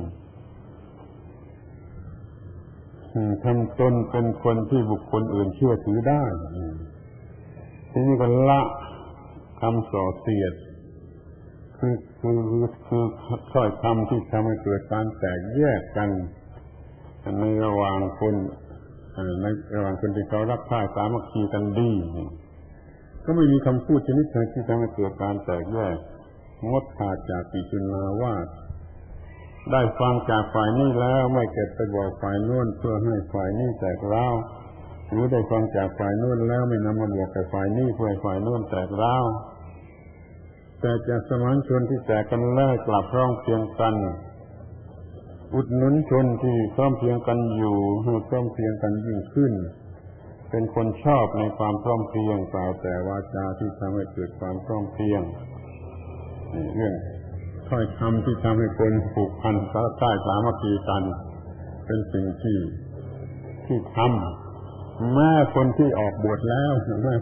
ทำตนเป็นคนที่บุคคลอื่นเชื่อถือได้ทีนี้ก็ละคำส่อเสียดคือถ้อยคำที่ทำให้เกิดการแตกแยกกันในระหว่างคนที่เขารักใคร่สามัคคีกันดีก็ไม่มีคำพูดชนิดไหนที่ทำให้เกิดการแตกแยกงดขาดจากปิจุนาวาทได้ฟังจากฝ่ายนี้แล้วไม่เก็บไปบอกฝ่ายโน้นเพื่อให้ฝ่ายนี้แตกร้าวหรือได้ฟังจากฝ่ายโน้นแล้วไม่นำมาบอกกับฝ่ายนี้เพื่อให้ฝ่ายโน้นแตกร้าวแต่จากสมานชนที่แตกกันแล้วกลับพร้อมเพรียงกันอุดหนุนชนที่พร้อมเพรียงกันอยู่ให้พร้อมเพรียงกันยิ่งขึ้นเป็นคนชอบในความพร้อมเพรียงกล่าวแต่วาจาที่ทำให้เกิดความพร้อมเพรียงเรื่องถ้อยคำที่ทำให้คนผูกพันสามัคคีกันเป็นสิ่งที่ทำแม่คนที่ออกบวชแล้ว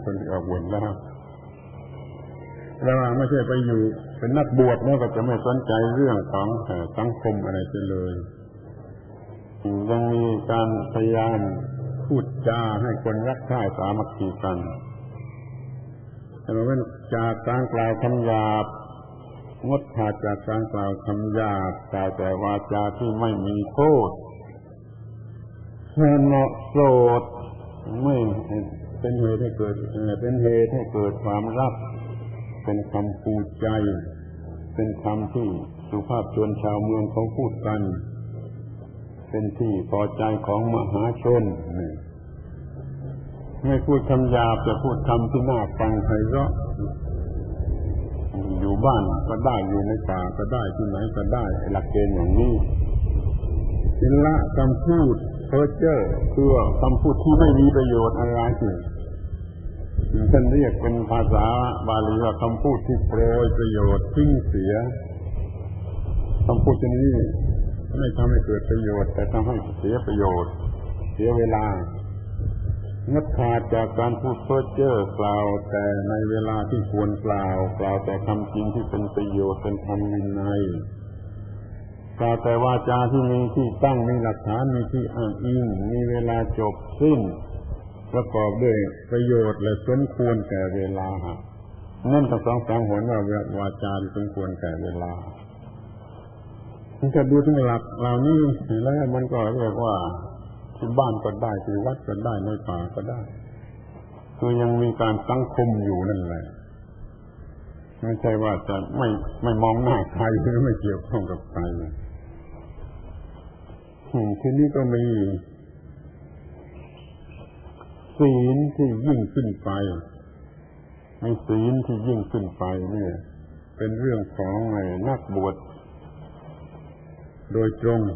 เราไม่ใช่ไปอยู่เป็นนักบวชแล้วก็จะไม่สนใจเรื่องของสังคมอะไรเลยยังมีการพยายามพูดจาให้คนรักใคร่สามัคคีกันแต่เว้นจากการกล่าวคำหยาบงดขาดจากการกล่าวคำหยาบกล่าวแต่วาจาที่ไม่มีโทษเหมาะโสดไม่เป็นเหตุให้เกิดความรักเป็นคำปูใจเป็นคำที่สุภาพชนชาวเมืองเขาพูดกันเป็นที่พอใจของมหาชนไม่พูดคำหยาบจะพูดคำที่น่าฟังไพเราะอยู่บ้านก็ได้อยู่ในป่าก็ได้ที่ไหนก็ได้หลักเกณฑ์อย่างนี้ละคำพูดเพ้อเจ้อคือคำพูดที่ไม่มีประโยชน์อะไรท่านเรียกเป็นภาษาบาลีว่าคำพูดที่โปรยประโยชน์ทิ้งเสียคำพูดชนิดนี้ไม่ทำให้เกิดประโยชน์แต่ทำให้เสียประโยชน์เสียเวลางดขาดจากการพูดเพ้อเจ้อกล่าวแต่ในเวลาที่ควรกล่าวแต่คำจริงที่เป็นประโยชน์เป็นธรรมวินัยกล่าวแต่วาจาที่มีที่ตั้งมีหลักฐานมีที่อ้างอิงมีเวลาจบสิ้นประกอบด้วยประโยชน์และสมควรแก่เวลานั่นต้อง2-3 หนว่าวาจาที่สมควรแก่เวลามันจะดูถึงหลักเหล่านี้แล้วมันก็เรียกว่าที่บ้านก็ได้ที่วัดก็ได้ในป่าก็ได้คือยังมีการสังคมอยู่นั่นแหละไม่ใช่ว่าจะไม่มองหน้าใครหรือไม่เกี่ยวข้องกับใครที่นี่ก็มีศีลที่ยิ่งขึ้นไปในศีลที่ยิ่งขึ้นไปเนี่ยเป็นเรื่องของนักบวชโดยตรง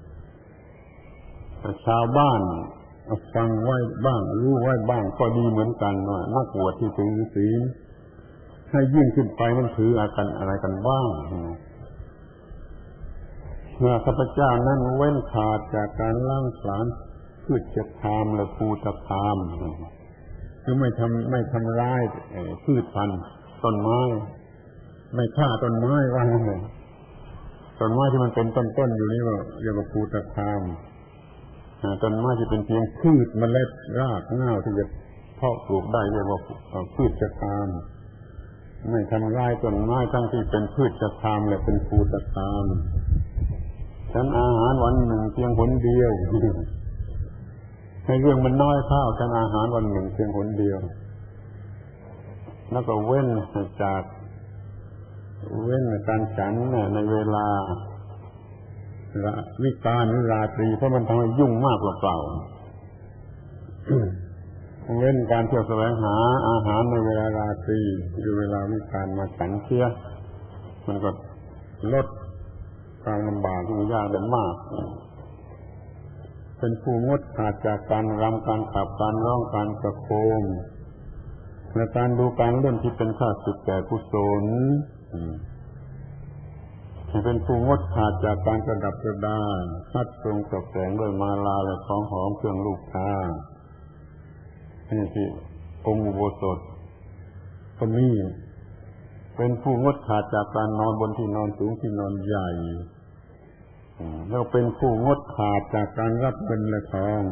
ชาวบ้านฟังไว้บ้างรู้ไว้บ้างก็ดีเหมือนกันว่านักบวชที่ถือศีลให้ยิ่งขึ้นไปมันถืออะไรกันบ้างเมื่อข้าพเจ้านั้นเว้นขาดจากการล้างผลาญพืชคามและภูตคามคือไม่ทำร้ายพืชพันธุ์ต้นไม้ไม่ฆ่าต้นไม้ว่าเลยต้นไม้ที่มันเป็นต้นอยู่นี่ว่าเรียกว่าภูตคามต้นไม้ที่เป็นเพียงพืชเมล็ดรากเหง้าที่จะเพาะปลูกได้เรียกว่าพืชคามไม่ทำร้ายต้นไม้ทั้งที่เป็นพืชคามและเป็นภูตคามฉันอาหารวันหนึ่งเพียงหนเดียวให้เรื่องมันน้อยเข้าฉันอาหารวันหนึ่งเพียงหนเดียวแล้วก็เว้นการฉันในเวลาวิกาลหรือราตรีเพราะมันทำให้ยุ่งมากกว่าเปล่าเว้นการเที่ยวแสวงหาอาหารในเวลาราตรีหรือเวลาวิกาลมาฉันเสียมันก็ลดความลำบากที่ยากได้มากเป็นผู้งดขาดจากการรำการขับการร้องการประโคมและการดูการเล่นที่เป็นข้าศึกแก่กุศลเป็นผู้งดขาดจากการประดับประดาพัดทรงตกแต่งด้วยมาลาและของหอมเครื่องลูกค้านี่ที่องค์อุโบสถก็มีเป็นผู้งดขาดจากการนอนบนที่นอนสูงที่นอนใหญ่แล้วเป็นผู้งดขาดจากการรับเงินและทอง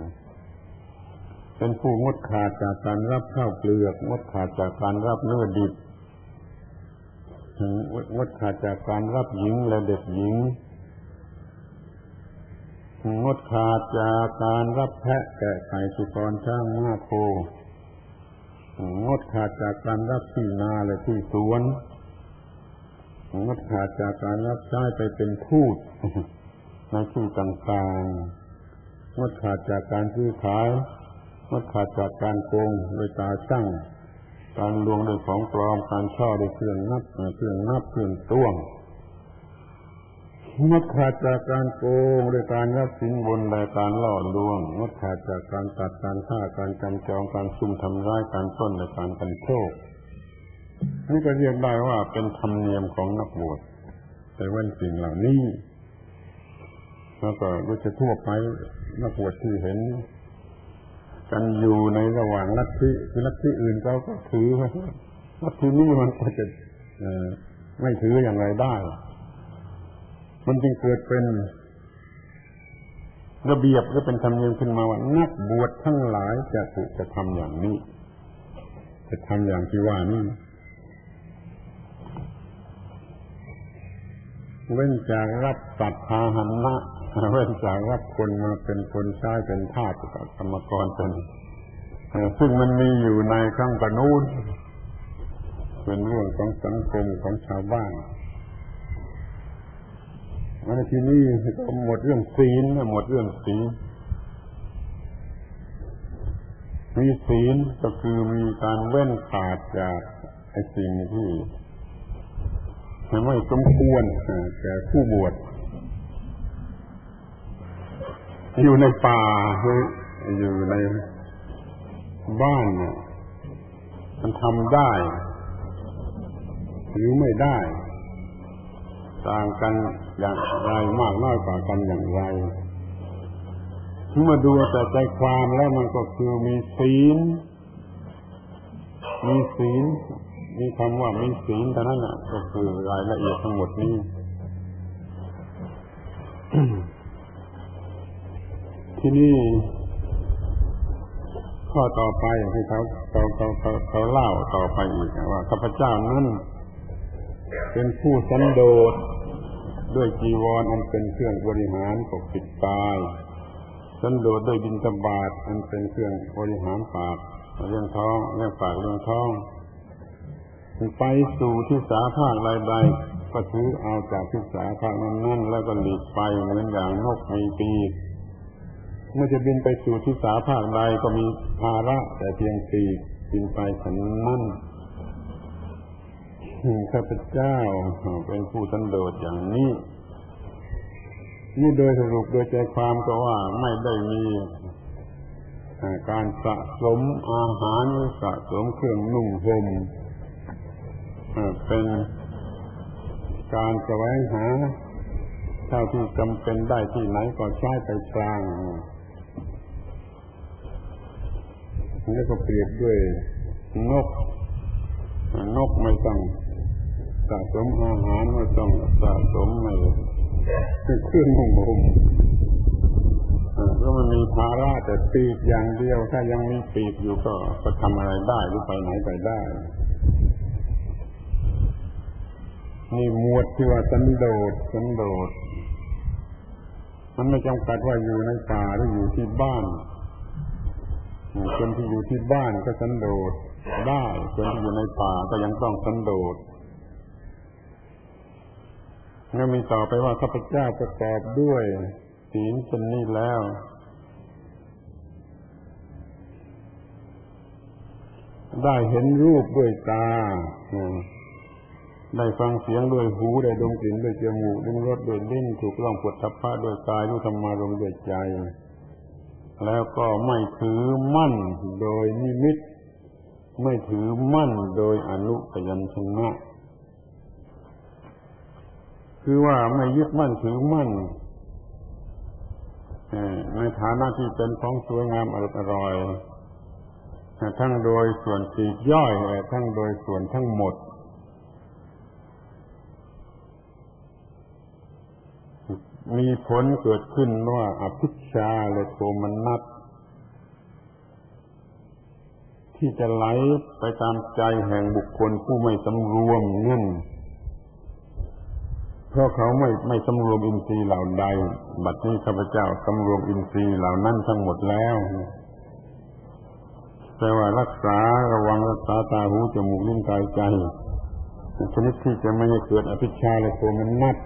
เป็นผู้งดขาดจากการรับข้าวเปลือกงดขาดจากการรับเนื้อดิบงดขาดจากการรับหญิงและเด็กหญิงงดขาดจากการรับแพะแกะไก่สุกรช้างม้าโคงดขาดจากการรับที่นาและที่สวนงดขาดจากการรับใช้ไปเป็นทูตในที่ต่างๆงดขาดจากการซื้อขายงดขาดจากการโกงโดยตาช่างการลวงด้วยของปลอมการช่อด้วยเครื่องนับเครื่องตวงงดขาดจากการโกงด้วยการรับสินบนและการล่อลวงงดขาดจากการตัดการฆ่าการจำจองการซุ่มทำร้ายการปล้นและการกันโชคนี่ก็เรียกได้ว่าเป็นธรรมเนียมของนักบวชแต่ว่าสิ่งเหล่านี้แล้วก็โดยทั่วไปนักบวชที่เห็นกันอยู่ในระหว่างลัทธิคือลัทธิอื่นเขาก็ถือลัทธินี้มันก็จะไม่ถืออย่างไรได้มันจึงเกิดเป็นระเบียบและเป็นธรรมเนียมขึ้นมาว่านักบวชทั้งหลายจะทำอย่างนี้จะทำอย่างที่ว่านี่เว้นจากรับสัตว์พาหนะเว้นจากรับคนมาเป็นคนใช้เป็นทาสกรรมกรเป็นซึ่งมันมีอยู่ในครั้งก่อนนู้นเป็นเรื่องของสังคมของชาวบ้านในที่นี้ก็หมดเรื่องศีลหมดเรื่องศีลมีศีลก็คือมีการเว้นขาดจากไอ้สิ่งที่ไม่สมควรแก่ผู้บวชอยู่ในป่าอยู่ในบ้านมันทำได้หรือไม่ได้ต่างกันอย่างไรมากน้อยกว่ากันอย่างไรเมื่อดูแต่ใจความแล้วมันก็คือมีศีลมีคำว่ามีศีลเท่านั้นน่ะก็คือรายละเอียดทั้งหมดนี้ ที่นี่ข้อต่อไปที่เขาเล่าต่อไปอีกว่าข้าพเจ้านั้นเป็นผู้สันโดษด้วยจีวรอันเป็นเครื่องบริหารปกปิดกายสันโดษด้วยบิณฑบาตอันเป็นเครื่องบริหารปากเลี้ยงท้องเลี้ยงปากเลี้ยงท้องไปสู่ทิศภาคใดๆก็ถือเอาจากทิศภาคนั้นๆแล้วก็หลีกไปเหมือนอย่างนกมีปีกเมื่อจะบินไปสู่ทิศภาคใดก็มีภาระแต่เพียงปีกบินไปฉันนั้นข้าพเจ้าเป็นผู้สันโดษอย่างนี้นี่โดยสรุปโดยใจความก็ว่าไม่ได้มีการสะสมอาหารหรือสะสมเครื่องนุ่งห่มเป็นการแสวงหาเท่าที่จำเป็นได้ที่ไหนก็ใช้ไปกลางนี่ก็เปรียบด้วยนกไม่ต้องสะสมอาหารไม่ต้องสะสมเครื่องนุ่งห่มก็มันมีภาระแต่ปีกอย่างเดียวถ้ายังมีปีกอยู่ก็ทำอะไรได้หรือไปไหนไปได้นี่หมวดที่ว่าสันโดษมันไม่จำกัดว่าอยู่ในป่าหรืออยู่ที่บ้านคนที่อยู่ที่บ้านก็สันโดษได้คนที่อยู่ในป่าก็ยังต้องสันโดษแล้วมีต่อไปว่าข้าพเจ้าประกอบด้วยศีลเป็นนี้แล้วได้เห็นรูปด้วยตาได้ฟังเสียงด้วยหูได้ดมกลิ่นด้วยจมูกลิ้มรสด้วยลิ้นถูกต้องโผฏฐัพพะด้วยกายรู้ธรรมารมณ์ด้วยใจแล้วก็ไม่ถือมั่นโดยนิมิตไม่ถือมั่นโดยอนุปยัญชนะคือว่าไม่ยึดมั่นถือมั่นในฐานะที่เป็นของสวยงามอร่อยทั้งโดยส่วนปลีกย่อยและทั้งโดยส่วนทั้งหมดมีผลเกิดขึ้นว่าอภิชฌาและโทมนัสที่จะไหลไปตามใจแห่งบุคคลผู้ไม่สำรวมนั่นเพราะเขาไม่สำรวมอินทรีย์เหล่าใดบัดนี้ข้าพเจ้าสำรวมอินทรีย์เหล่านั้นทั้งหมดแล้วแต่ว่ารักษาระวังรักษาตาหูจมูกลิ้นกายใจชนิดที่จะไม่ให้เกิดอภิชฌาและโทมนัส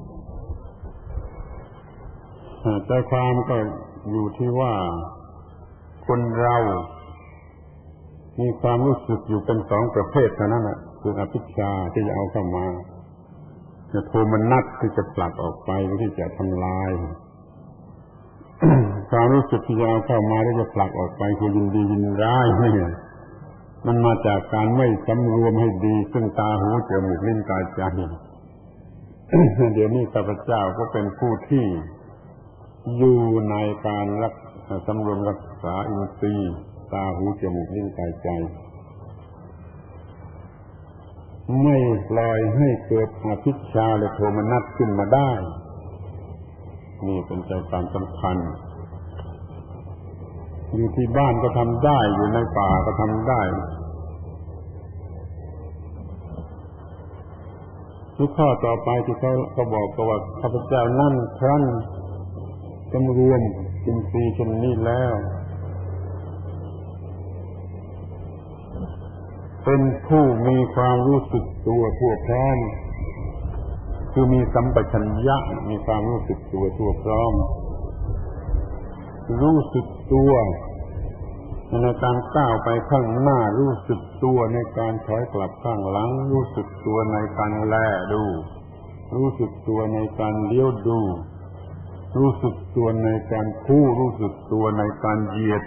ใจความก็อยู่ที่ว่าคนเรามีความรู้สึกอยู่เป็นสองประเภทเท่านั้นแหละคืออภิชฌาที่จะเอาเข้ามาโทมนัสที่จะผลักออกไปที่จะทำลาย ความรู้สึกที่จะเอาเข้ามาที่จะผลักออกไปคือยินดียินร้ายเนี่ยมันมาจากการไม่สำรวมให้ดีซึ่งตาหูจมูกลิ้นกายใจ เดี๋ยวนี้ข้าพเจ้าก็เป็นผู้ที่อยู่ในการสำรวมรักษาอินทรีย์ตาหูจมูกลิ้นกายใจไม่ปล่อยให้เกิดอภิชฌาและโทมนัสขึ้นมาได้นี่เป็นใจความสำคัญอยู่ที่บ้านก็ทำได้อยู่ในป่าก็ทำได้ทุกข้อต่อไปที่เขาบอกว่าข้าพเจ้านั่นครั้นสำรวมอินทรีย์เช่นนี้แล้วเป็นผู้มีความรู้สึกตัวทั่วพร้อมคือมีสัมปชัญญะมีความรู้สึกตัวทั่วพร้อมรู้สึกตัวในการก้าวไปข้างหน้ารู้สึกตัวในการถอยกลับข้างหลังรู้สึกตัวในการแลดูรู้สึกตัวในการเลี้ยวดูรู้สึกตัวในการคู่รู้สึกตัวในการเหยียด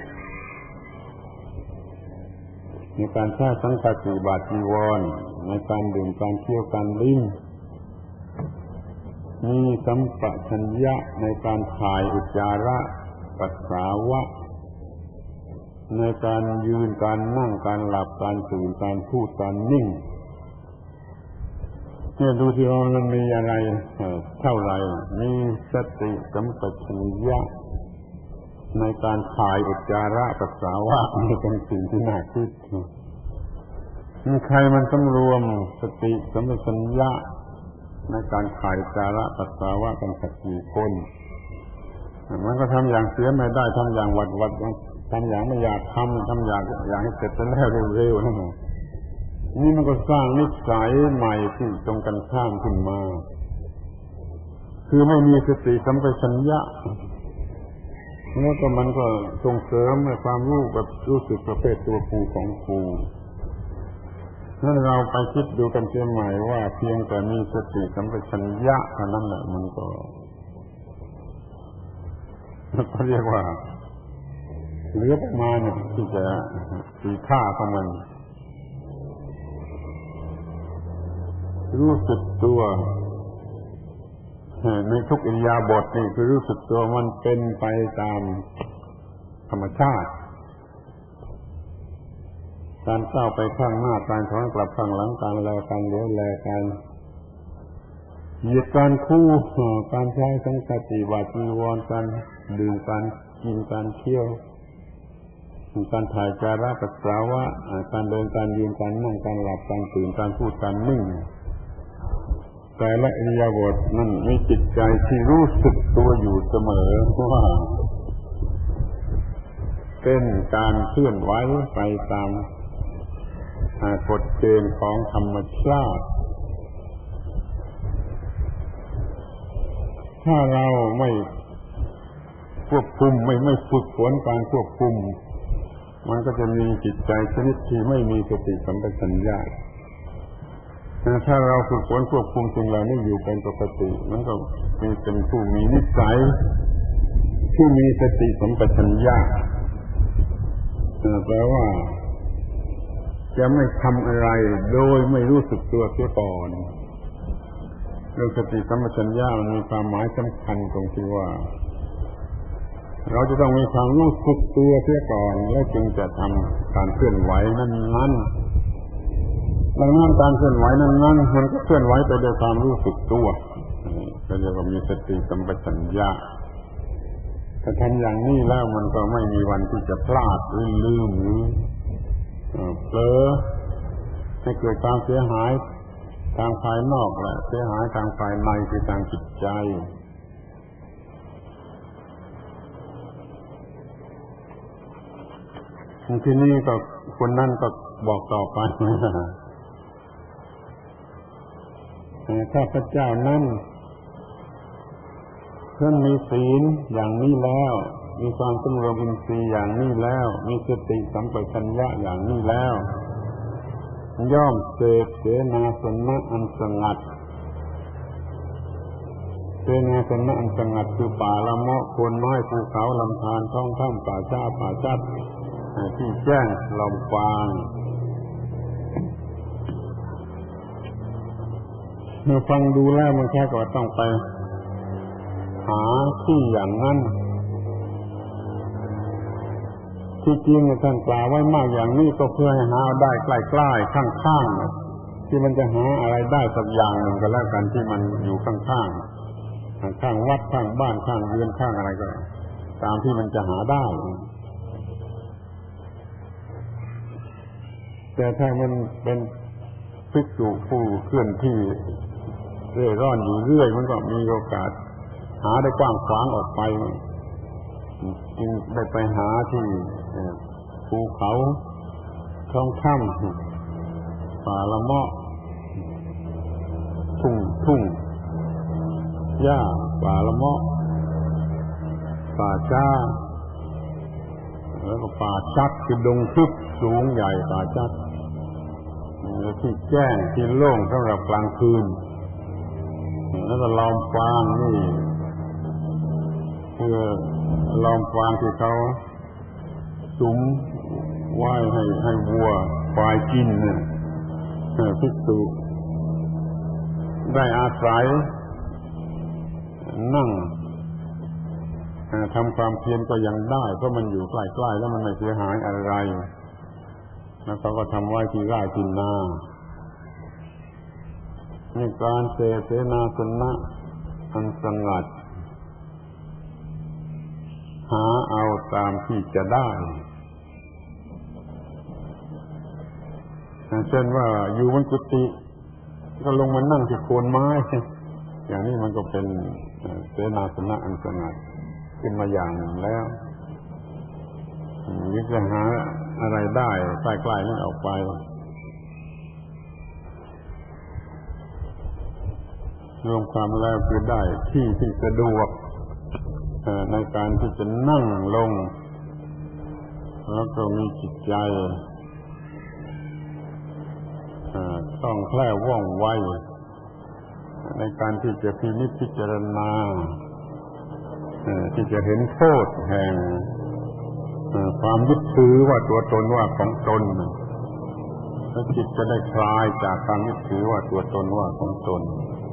ในการใช้สังฆติบาตจีวรในการดื่มการเคี้ยวการลิ้มมีสัมปชัญญะในการถ่ายอุจจาระปัสสาวะในการยืนการนั่งการหลับการตื่นการพูดการนิ่งเนี่ยดูที่ว่ามันมีอะไรเท่าไหร่มีสติสัมปชัญญะในการถ่ายอุจจาระปัสสาวะนี่เป็นสิ่งที่น่าคิดมีใครมันสำรวมสติสัมปชัญญะในการถ่ายอุจจาระปัสสาวะกันสักกี่คนมันก็ทำอย่างเสียไม่ได้ทำอย่างวัดทำอย่างไม่อยากทำอย่างให้เสร็จแล้วเร็วๆนั่นแหละนี่มันก็สร้างนิสัยใหม่ที่ตรงกันข้ามขึ้นมาคือไม่มีสติสัมปชัญญะแล้วก็มันก็ส่งเสริมในความรู้แบบรู้สึกประเภทตัวกูของกูถ้าเราไปคิดดูกันเสียใหม่ว่าเพียงแต่มีสติสัมปชัญญะเท่านั้นแหละมันก็เรียกว่าเหลือประมาณที่จะมีค่าของมันรู้สึกตัวในทุกอิริยาบถนี่คือรู้สึกตัวมันเป็นไปตามธรรมชาติการก้าวไปข้างหน้าการถอยกลับข้างหลังการแลการเลี้ยวแลการเหยียดการคู่การใช้สังฆติบาตจีวรการดื่มการกินการเที่ยวการถ่ายจาระปัสสาวะการเดินการยืนการนั่งการหลับการตื่นการพูดการนิ่งแต่ละอิริยาบถนั้นมีจิตใจที่รู้สึกตัวอยู่เสมอว่าเป็นการเคลื่อนไหวไปตามกฎเกณฑ์ของธรรมชาติถ้าเราไม่ควบคุมไม่ฝึกฝนการควบคุมมันก็จะมีจิตใจชนิดที่ไม่มีสติสัมปชัญญะถ้าเราฝึกฝนควบคุมสิ่งเหล่านี้อยู่เป็นปกติมันก็เป็นผู้มีนิสัยที่มีสติสัมปชัญญะแปลว่าจะไม่ทำอะไรโดยไม่รู้สึกตัวเสียก่อนเรื่องสติสัมปชัญญะมันมีความหมายสำคัญตรงที่ว่าเราจะต้องมีความรู้สึกตัวเสียก่อนแล้วจึงจะทำการเคลื่อนไหวนั้นดังนั้นการเคลื่อนไหวนั้นมันก็เคลื่อนไหวไปด้วยความรู้สึกตัวก็เรียกว่ามีสติสัมปชัญญะถ้าทำอย่างนี้แล้วมันก็ไม่มีวันที่จะพลาดหรือลืมหรือเผลอให้เกิดความเสียหายทางภายนอกและเสียหายทางภายในคือทางจิตใจที่นี่ก็คนนั้นก็บอกต่อไปข้าพเจ้านั้นท่านมีศีลอย่างนี้แล้วมีความสำรวมอินทรีย์อย่างนี้แล้วมีสติสัมปชัญญะอย่างนี้แล้วย่อมเสพเสนาสนะอันสงัดเสนาสนะอันสงัดคือป่าละเมาะโคนไม้ภูเขาลำธารท้องถ้ำป่าช้าป่าชัดที่แจ้งลำฟางเมื่อฟังดูแล้วมันแค่ก็ต้องไปหาที่อย่างนั้นที่จริงท่านกล่าวไว้มากอย่างนี้ก็เพื่อให้หาได้ใกล้ๆข้างๆที่มันจะหาอะไรได้สักอย่างหนึ่งก็แล้วกันที่มันอยู่ข้างๆข้างวัดข้างบ้านข้างเรือนข้างอะไรก็ตามที่มันจะหาได้แต่ถ้ามันเป็นภิกษุผู้เคลื่อนที่เร่ร่อนอยู่เรื่อยมันก็มีโอกาสหาได้กว้างขวางออกไปจึงได้ไปหาที่ภูเขาท้องถ้ำป่าละเมาะทุ่งหญ้าป่าละเมาะป่าช้าแล้วก็ป่าชัดคือดงทึบสูงใหญ่ป่าชัดที่แจ้งที่โล่งสำหรับกลางคืนแล้วก็ล้อมฟางนี่คือล้อมฟางที่เขาสุมไว้ให้วัวควายกินเนี่ยภิกษุได้อาศัยนั่งทำความเพียรก็ยังได้เพราะมันอยู่ใกล้ๆแล้วมันไม่เสียหายอะไรแล้วเขาก็ทำไว้ที่ไร่ที่นาในการเสนาสนะอันสงัดหาเอาตามที่จะได้เช่นว่าอยู่บนกุฏิก็ลงมานั่งที่โคนไม้อย่างนี้มันก็เป็นเสนาสนะอันสงัดขึ้นมาอย่างหนึ่งแล้วยึดจะหาอะไรได้ใกล้ๆนั้นออกไปรวมความแล้วคือได้ที่ที่สะดวกในการที่จะนั่งลงแล้วก็มีจิตใจคล่องแคล่วว่องไวในการที่จะพินิจพิจารณาที่จะเห็นโทษแห่งความยึดถือว่าตัวตนว่าของตนแล้วจิตจะได้คลายจากความยึดถือว่าตัวตนว่าของตน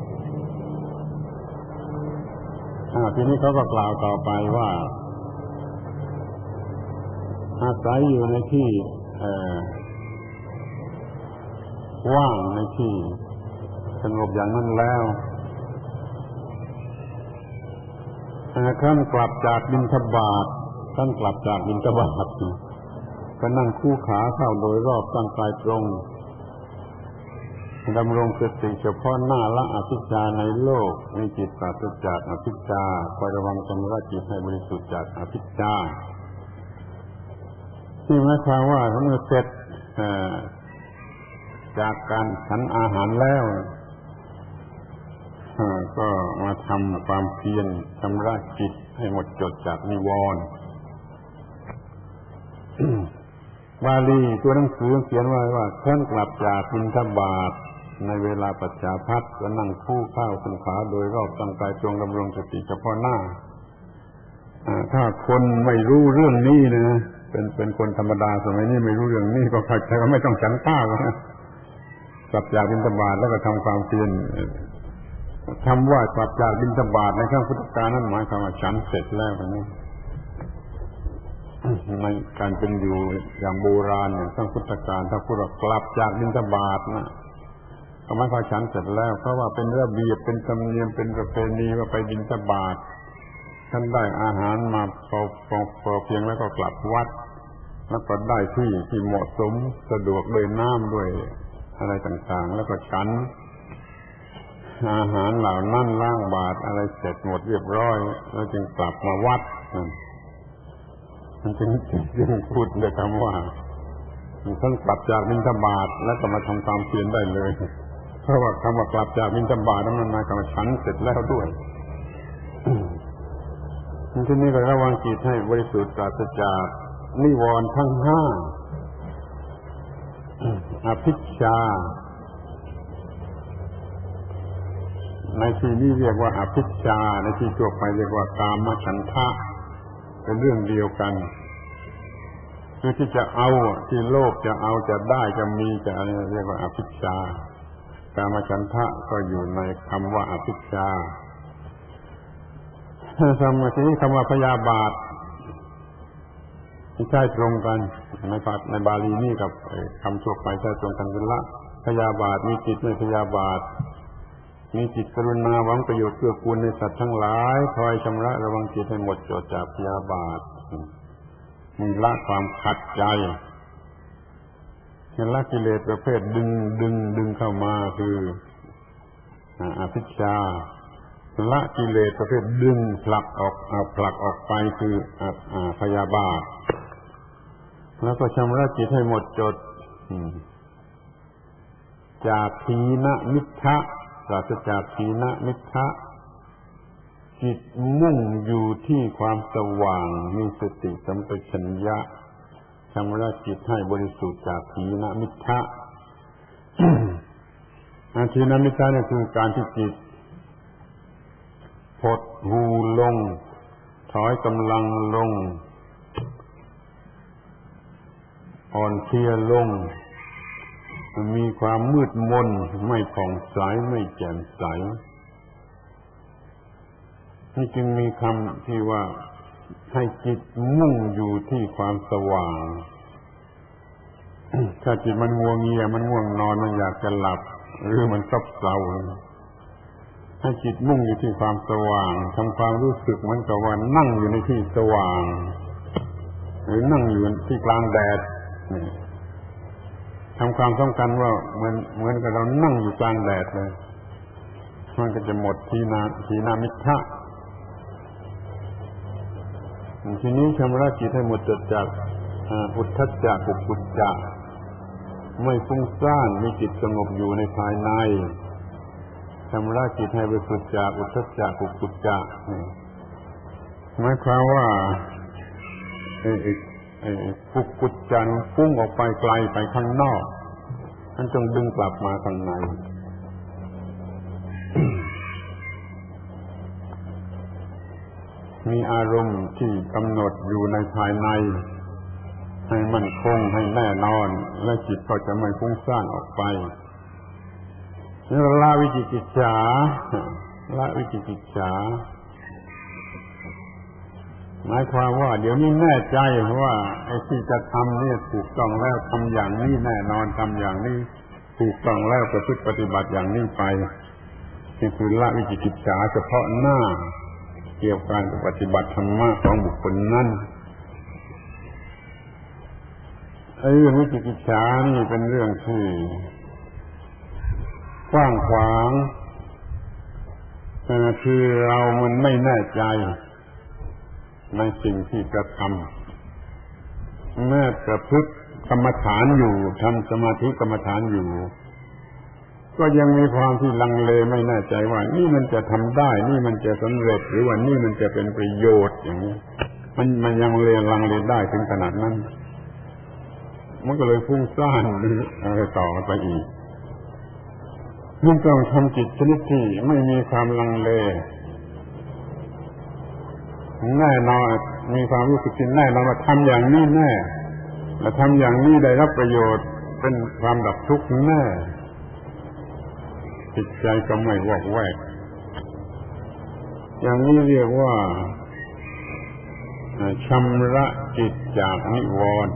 ทีนี้เขาก็กล่าวต่อไปว่าอาศัยอยู่ในที่ว่างในที่สงบอย่างนั้นแล้วท่านกลับจากบิณฑบาตก็นั่งคู่ขาเข้าโดยรอบตั้งกายตรงดำรงสติเฉพาะหน้าละอภิชฌาในโลกมีจิตปราศจากอภิชฌาคอยระวังชำระจิตให้บริสุทธิ์จากอภิชฌาที่หมายความว่าเมื่อเสร็จจากการฉันอาหารแล้วก็มาทำความเพียรชำระจิตให้หมดจดจากนิวรณ์บาลีตัวหนังสือเขียนไว้ว่าท่านกลับจากบิณฑบาตในเวลาปัจฉาภัตก็นั่งคู่ข้าวคุณขาโดยรอบตั้งกายตรงดำรงสติเฉพาะหน้าถ้าคนไม่รู้เรื่องนี้นะเป็นคนธรรมดาสมัยนี้ไม่รู้เรื่องนี้ก็เข้าใจว่าไม่ต้องฉันข้าวนะกลับจากบิณฑบาตแล้วก็ทำความเพียรทำว่ากลับจากบิณฑบาตในขั้งพุทธกาลนั้นหมายความว่าฉันเสร็จแล้วนะในการเป็นอยู่อย่างโบราณอย่างขั้งพุทธกาลถ้าพูดว่ากลับจากบิณฑบาตนะก็หมายความฉันเสร็จแล้วเพราะว่าเป็นระเบียบเป็นธรรมเนียมเป็นประเพณีว่าไปบิณฑบาตท่านได้อาหารมาพอเพียงแล้วก็กลับวัดแล้วก็ได้ที่เหมาะสมสะดวกด้วยน้ำด้วยอะไรต่างๆแล้วก็ฉันอาหารเหล่านั้นล้างบาตรอะไรเสร็จหมดเรียบร้อยแล้วจึงกลับมาวัดมันจึงพูดด้วยคำว่าท่านกลับจากบิณฑบาตแล้วก็มาทำความเพียรได้เลยเพราะว่าคำว่ากลับจากบิณฑบาตนั้นมันหมายความว่าฉันเสร็จแล้วด้วยที่นี้ก็ระวังจิตให้บริสุทธิ์ปราศจากนิวรณ์ทั้งห้าอภิชฌาในที่นี้เรียกว่าอภิชฌาในที่ทั่วไปเรียกว่ากามฉันทะเป็นเรื่องเดียวกันคือที่จะเอาที่โลภจะเอาจะได้จะมีจะอะไรเรียกว่าอภิชฌากามฉันทะก็อยู่ในคำว่าอภิชฌาทีนี้คำว่าพยาบาทใช่ตรงกันในบาลีนี่กับคำทั่วไปใช่ตรงกันเป็นละพยาบาทมีจิตไม่พยาบาทมีจิตกรุณาหวังประโยชน์เพื่อกูลในสัตว์ทั้งหลายคอยชำระระวังจิตให้หมดจดจากพยาบาทมีละความขัดใจเห็นละกิเลสประเภทดึงเข้ามาคืออภิชฌาละกิเลสประเภทดึงผลักออกไปคือพยาบาทแล้วก็ชำระจิตให้หมดจดจากถีนมิทธะปราศจากถีนมิทธะจิตมุ่งอยู่ที่ความสว่างมีสติสัมปชัญญะชำระจิตให้บริสุทธิ์จากถีนมิทธะถีนมิทธะนี่คือการที่จิตหดหู่ลงถอยกำลังลงอ่อนเพลียลงมีความมืดมนไม่ผ่องใสไม่แจ่มใสนี่จึงมีคำที่ว่าให้จิตมุ่งอยู่ที่ความสว่างถ้าจิตมันงัวเงียมันง่วงนอนมันอยากจะหลับหรือมันซบเซาให้จิตมุ่งอยู่ที่ความสว่างทำความรู้สึกเหมือนกับว่านั่งอยู่ในที่สว่างหรือนั่งอยู่ที่กลางแดดทำความสำคัญว่าเหมือนกับเรานั่งอยู่กลางแดดเลยมันก็จะหมดทีนามิทธะทีนี้ชำระจิตให้หมดจดจากอุทธัจจะกุกุจจะไม่ฟุ้งซ่านมีจิตสงบอยู่ในภายในชำระจิตให้บริสุทธิ์จากอุทธัจจะกุกุจจะหมายความว่ากุกุจจะฟุ้งออกไปไกลไปข้างนอกท่านจงดึงกลับมาข้างในมีอารมณ์ที่กำหนดอยู่ในภายในให้มั่นคงให้แน่นอนและจิตก็จะไม่ฟุ้งซ่านออกไปละวิจิกิจฉาหมายความว่าเดี๋ยวนี้แน่ใจว่าไอ้ที่จะทำเนี่ยถูกต้องแล้วทำอย่างนี้แน่นอนทำอย่างนี้ถูกต้องแล้วประพฤติปฏิบัติอย่างนี้ไปนี่คือละวิจิกิจฉาเฉพาะหน้าเกี่ยวกับการปฏิบัติธรรมะของบุคคลนั้นเรื่องวิจิกิจฉานี่เป็นเรื่องที่กว้างขวางคือเรามันไม่แน่ใจในสิ่งที่กระทำแม้ประพฤติกรรมฐานอยู่ทำสมาธิกรรมฐานอยู่ก็ยังมีความที่ลังเลไม่แน่ใจว่านี่มันจะทำได้นี่มันจะสำเร็จหรือว่านี่มันจะเป็นประโยชน์อย่างนี้มันยังลังเลได้ถึงขนาดนั้นมันก็เลยฟุ้งซ่านอะไรต่อไปอีกมันต้องทำจิตชนิดที่ไม่มีความลังเลแน่นอนมีความรู้สึกที่แน่นอนว่าทำอย่างนี้แน่และทำอย่างนี้ได้รับประโยชน์เป็นความดับทุกข์แน่จิตใจก็ไม่วอกแวกอย่างนี้เรียกว่าชำระจิตจากนิวรณ์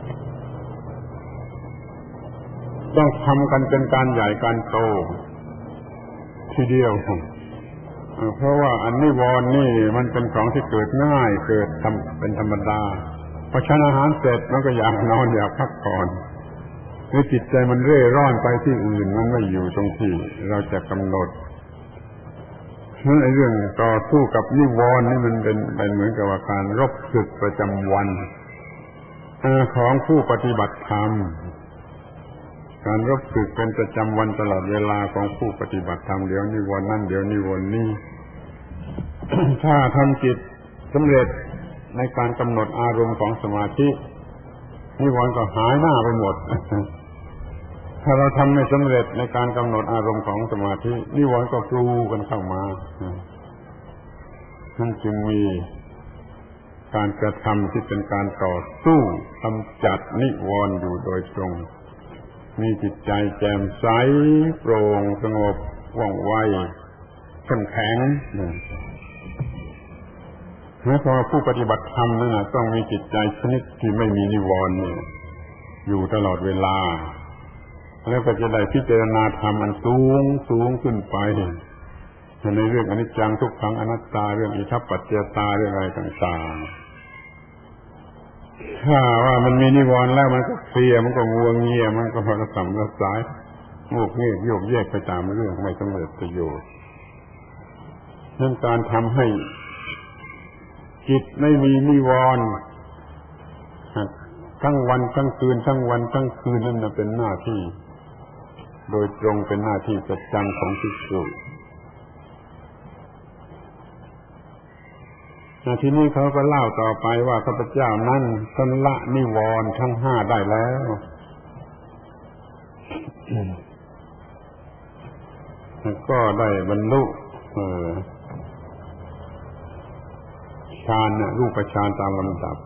ต้องทำกันเป็นการใหญ่การโตทีเดียวเพราะว่าอันนิวรณ์นี่มันเป็นของที่เกิดง่ายเกิดเป็นธรรมดาพอฉันอาหารเสร็จมันก็อยากนอนอยากพักผ่อนให้จิตใจมันเร่ร่อนไปที่อื่นมันไม่อยู่ตรงที่เราจะกำหนดนั่นไอ้เรื่องต่อสู้กับนิวรณ์นี่มันเป็นเหมือนกับว่าการรบศึกประจำวันของผู้ปฏิบัติธรรมการรบศึกเป็นประจำวันตลอดเวลาของผู้ปฏิบัติธรรมเดี๋ยวนิวรณ์นั่นเดี๋ยวนิวรณ์นี่ ถ้าทำจิตสำเร็จในการกำหนดอารมณ์ของสมาธินิวรณ์ก็หายหน้าไปหมดถ้าเราทำไม่สำเร็จในการกำหนดอารมณ์ของสมาธินิวรณ์ก็กรูกันเข้ามานั่นจึงมีการกระทำที่เป็นการต่อสู้กำจัดนิวรณ์อยู่โดยตรงมีจิตใจแจ่มใสโปร่งสงบว่องไวเข้มแข็งพอผู้ปฏิบัติธรรมนั่นต้องมีจิตใจชนิดที่ไม่มีนิวรณ์อยู่ตลอดเวลาแล้วก็จะได้พิจารณาธรรมอันสูงขึ้นไปในเรื่องอนิจจังทุกขังอนัตตาเรื่องอิทัปปัจจยตาเรื่องอะไรต่างๆถ้าว่ามันมีนิวรณ์แล้วมันก็เคลียร์มันก็งัวเงียมันก็ระส่ำระสายโงกเงกโยกแยกไปตามเรื่องไม่สำเร็จประโยชน์นั่นการทำให้จิตไม่มีนิวรณ์ทั้งวันทั้งคืนทั้งวันทั้งคืนนั่นเป็นหน้าที่โดยตรงเป็นหน้าที่ประจำของภิกษุทีนี้เขาก็เล่าต่อไปว่าข้าพเจ้านั้นท่านละนิวรณ์ทั้งห้าได้แล้วก็ได้บรรลุฌานรูปฌานตามลำดับ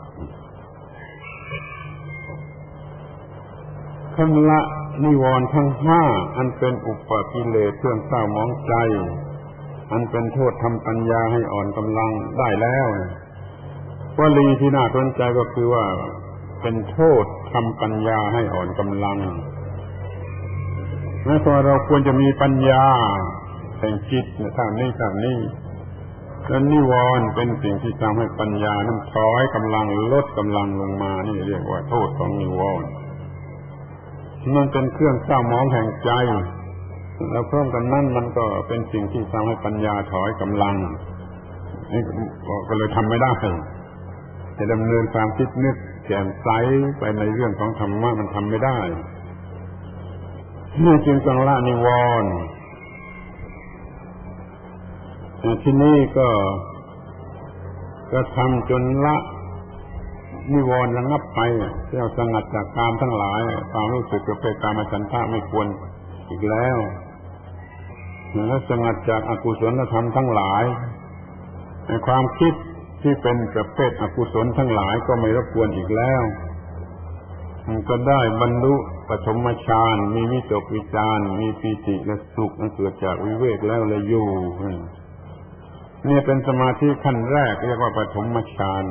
ท่านละนิวรณ์ทั้งห้าอันเป็นอุปกิเลสเครื่องเศร้าหมองใจอันเป็นโทษทำปัญญาให้อ่อนกำลังได้แล้ววลีที่น่าสนใจก็คือว่าเป็นโทษทำปัญญาให้อ่อนกำลังแม้ว่าเราควรจะมีปัญญาแห่งจิตทางนี้แล้วนิวรณ์เป็นสิ่งที่ทำให้ปัญญานั้นถอยกำลังลดกำลังลงมานี่เรียกว่าโทษของนิวรณ์มันเป็นเครื่องเศร้าหมองแห่งใจแล้วพร้อมกันนั้นมันก็เป็นสิ่งที่ทำให้ปัญญาถอยกำลังนี่ก็เลยทำไม่ได้จะดำเนินความคิดนึกแจ่มใสไปในเรื่องของธรรมะมันทำไม่ได้นี่จึงต้องละนิวรณ์ที่นี่ก็ทำจนละนิวรณ์ระงับไปเที่ยวสงัดจากกามทั้งหลายความรู้สึกประเภทกามฉันทะไม่ควรอีกแล้วและสงัดจากอกุศลธรรมทั้งหลายในความคิดที่เป็นประเภทอกุศลทั้งหลายก็ไม่รบกวนอีกแล้วมันก็ได้บรรลุปฐมฌานมีวิตกวิจารมีปีติและสุขเกิดจากวิเวกแล้วเลยอยู่นี่เป็นสมาธิขั้นแรกเรียกว่าปฐมฌาน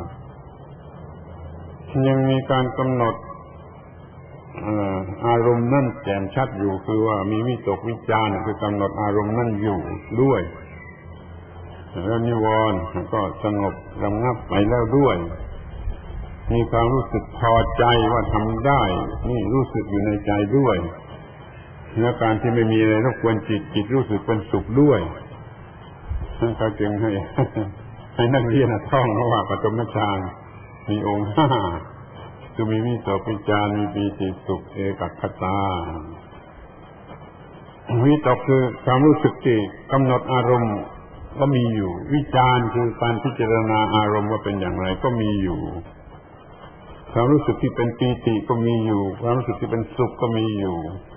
ยังมีการกำหนดอารมณ์นั่นแจ่มชัดอยู่คือว่ามีวิตกวิจารคือกำหนดอารมณ์นั่นอยู่ด้วยแล้วนิวรณ์ก็สงบระงับไปแล้วด้วยมีความรู้สึกพอใจว่าทำได้นี่รู้สึกอยู่ในใจด้วยและการที่ไม่มีอะไรรบกวนจิตรู้สึกเป็นสุขด้วยนั่นก็จึงให้นักเรียนท่องว่าปฐมฌานมีองค์ห้าคือมีวิตกวิจารมีปีติสุขเอกัคคตาวิตกคือความรู้สึกที่กำหนดอารมณ์ก็มีอยู่วิจารคือการพิจารณาอารมณ์ว่าเป็นอย่างไรก็มีอยู่ความรู้สึกที่เป็นปีติก็มีอยู่ความรู้สึกที่เป็นสุขก็มีอยู่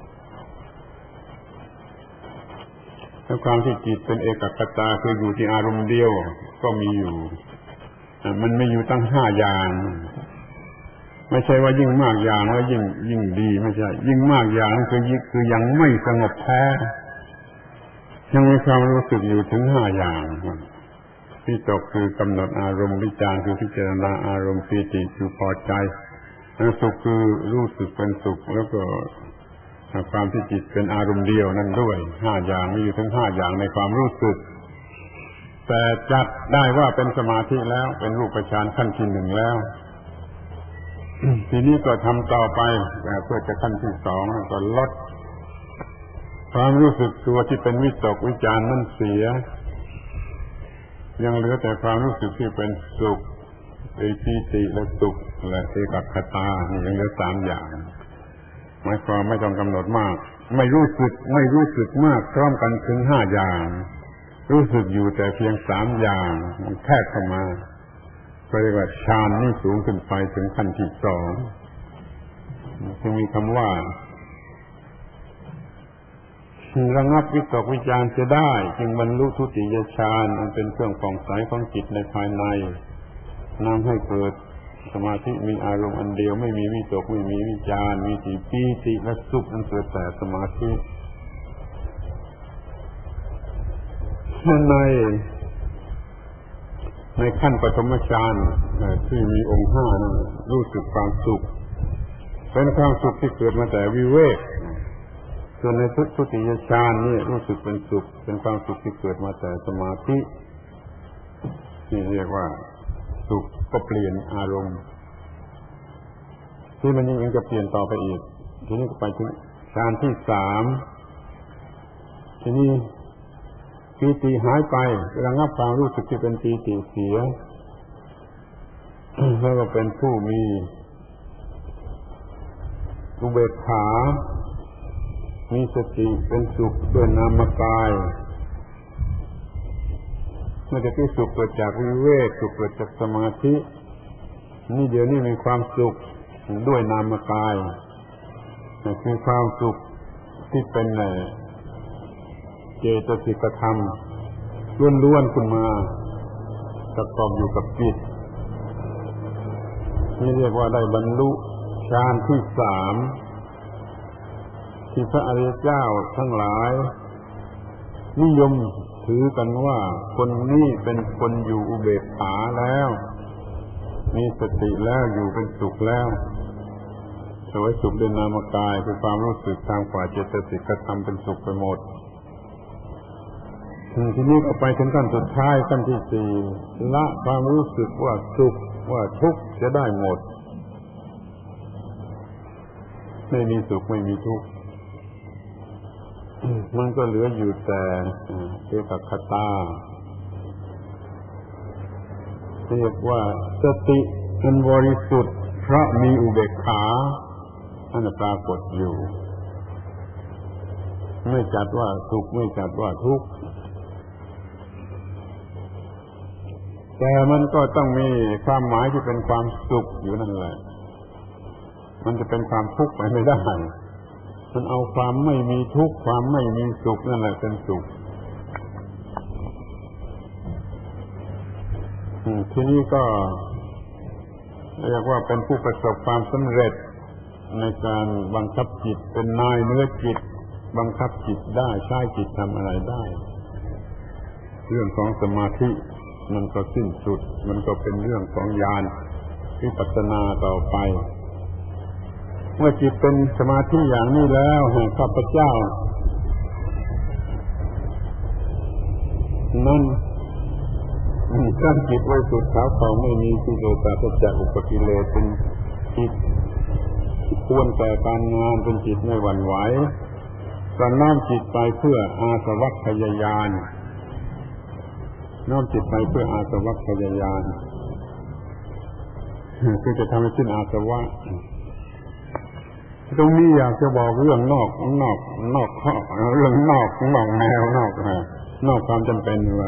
และความที่จิตเป็นเอกัคคตาคืออยู่ที่อารมณ์เดียวก็มีอยู่มันไม่อยู่ตั้งห้าอย่างไม่ใช่ว่ายิ่งมากอย่างแล้วยิ่งดีไม่ใช่ยิ่งมากอย่างนั่นคือยังไม่สงบแท้ยังมีความรู้สึกอยู่ถึงห้าอย่างวิตกคือกำหนดอารมณ์วิจารคือพิจารณาอารมณ์ปีติคือพอใจสุขคือรู้สึกเป็นสุขแล้วก็ความที่จิตเป็นอารมณ์เดียวนั่นด้วยห้าอย่างมีอยู่ถึงห้าอย่างในความรู้สึกแต่จัดได้ว่าเป็นสมาธิแล้วเป็นรูปฌานขั้นที่หนึ่งแล้วทีนี้ก็ทำต่อไปเพื่อจะขั้นที่สองก็ลดความรู้สึกตัวที่เป็นวิตกวิจารนั่นเสียยังเหลือแต่ความรู้สึกที่เป็นสุขปีติและสุขและเอกัคคตานี่ยังเหลือสามอย่างหมายความไม่ต้องกำหนดมากไม่รู้สึกมากพร้อมกันถึงห้าอย่างรู้สึกอยู่แต่เพียงสามอย่างมันแทรกเข้ามาก็เรียกว่าฌานนี่สูงขึ้นไปถึงขั้นที่สองจึงมีคำว่าระงับวิตกวิจารจะได้จึงบรรลุทุติยฌานอันเป็นเครื่องผ่องใสของจิตในภายในนำให้เกิดสมาธิมีอารมณ์อันเดียวไม่มีวิตกไม่มีวิจารมีแต่ปีติและสุขนั้นเกิดแต่สมาธิในขั้นปฐมฌานที่มีองค์ห้านั้นรู้สึกความสุขเป็นความสุขที่เกิดมาแต่วิเวกส่วนในทุติยฌานนี่รู้สึกเป็นสุขเป็นความสุขที่เกิดมาแต่สมาธิที่เรียกว่าสุขก็เปลี่ยนอารมณ์ที่มันยังจะเปลี่ยนต่อไปอีกทีนี้ก็ไปถึงฌานที่สามทีนี้ปีติหายไประงับความรู้สึกที่เป็นปีติเสียแล้วก็เป็นผู้มีอุเบกขามีสติเป็นสุขด้วยนามกายเมื่อที่สุขเกิดจากวิเวกสุขเกิดจากสมาธินี่เดี๋ยวนี้มีความสุขด้วยนามกายคือความสุขที่เป็นเจตสิกธรรมล้วนๆขึ้นมาประกอบอยู่กับจิตนี่เรียกว่าได้บรรลุฌานที่สามที่พระอริยเจ้าทั้งหลายนิยมถือกันว่าคนนี้เป็นคนอยู่อุเบกขาแล้วมีสติแล้วอยู่เป็นสุขแล้วสวยสุขด้วยนามกายคือความรู้สึกทางฝ่ายเจตสิกธรรมเป็นสุขไปหมดทีนี้ก็ไปถึงขั้นสุดท้ายขั้นที่สี่ละความรู้สึกว่าสุขว่าทุกข์จะได้หมดไม่มีสุขไม่มีทุกข์มันก็เหลืออยู่แต่เอกคตาเรียกว่าสติอันบริสุทธิ์เพราะมีอุเบกขาอันปรากฏอยู่ไม่จัดว่าสุขไม่จัดว่าทุกข์แต่มันก็ต้องมีความหมายที่เป็นความสุขอยู่นั่นแหละมันจะเป็นความทุกข์ไปไม่ได้มันเอาความไม่มีทุกข์ความไม่มีสุขนั่นแหละเป็นสุขทีนี้ก็เรียกว่าเป็นผู้ประสบความสำเร็จในการบังคับจิตเป็นนายเหนือจิตบังคับจิตได้ใช้จิตทำอะไรได้เรื่องของสมาธิมันก็สิ้นสุดมันก็เป็นเรื่องของญาณวิปัสสนาต่อไปเมื่อจิตเป็นสมาธิอย่างนี้แล้วข้าพเจ้านั่นตั้งจิตไว้สุดขาวเขาไม่มีที่โดยปราศจากอุปกิเลสเป็นจิตควรแต่การงานเป็นจิตไม่หวั่นไหวการน้อมจิตไปเพื่ออาสวัคคยญาณน้อมจิตไปเพื่ออาสวัคคยญาณคือจะทำให้สิ้นอาสวะตรงนี้อยากจะบอกเรื่องนอกข้อเรื่องนอกแนวนอกความจำเป็นว่า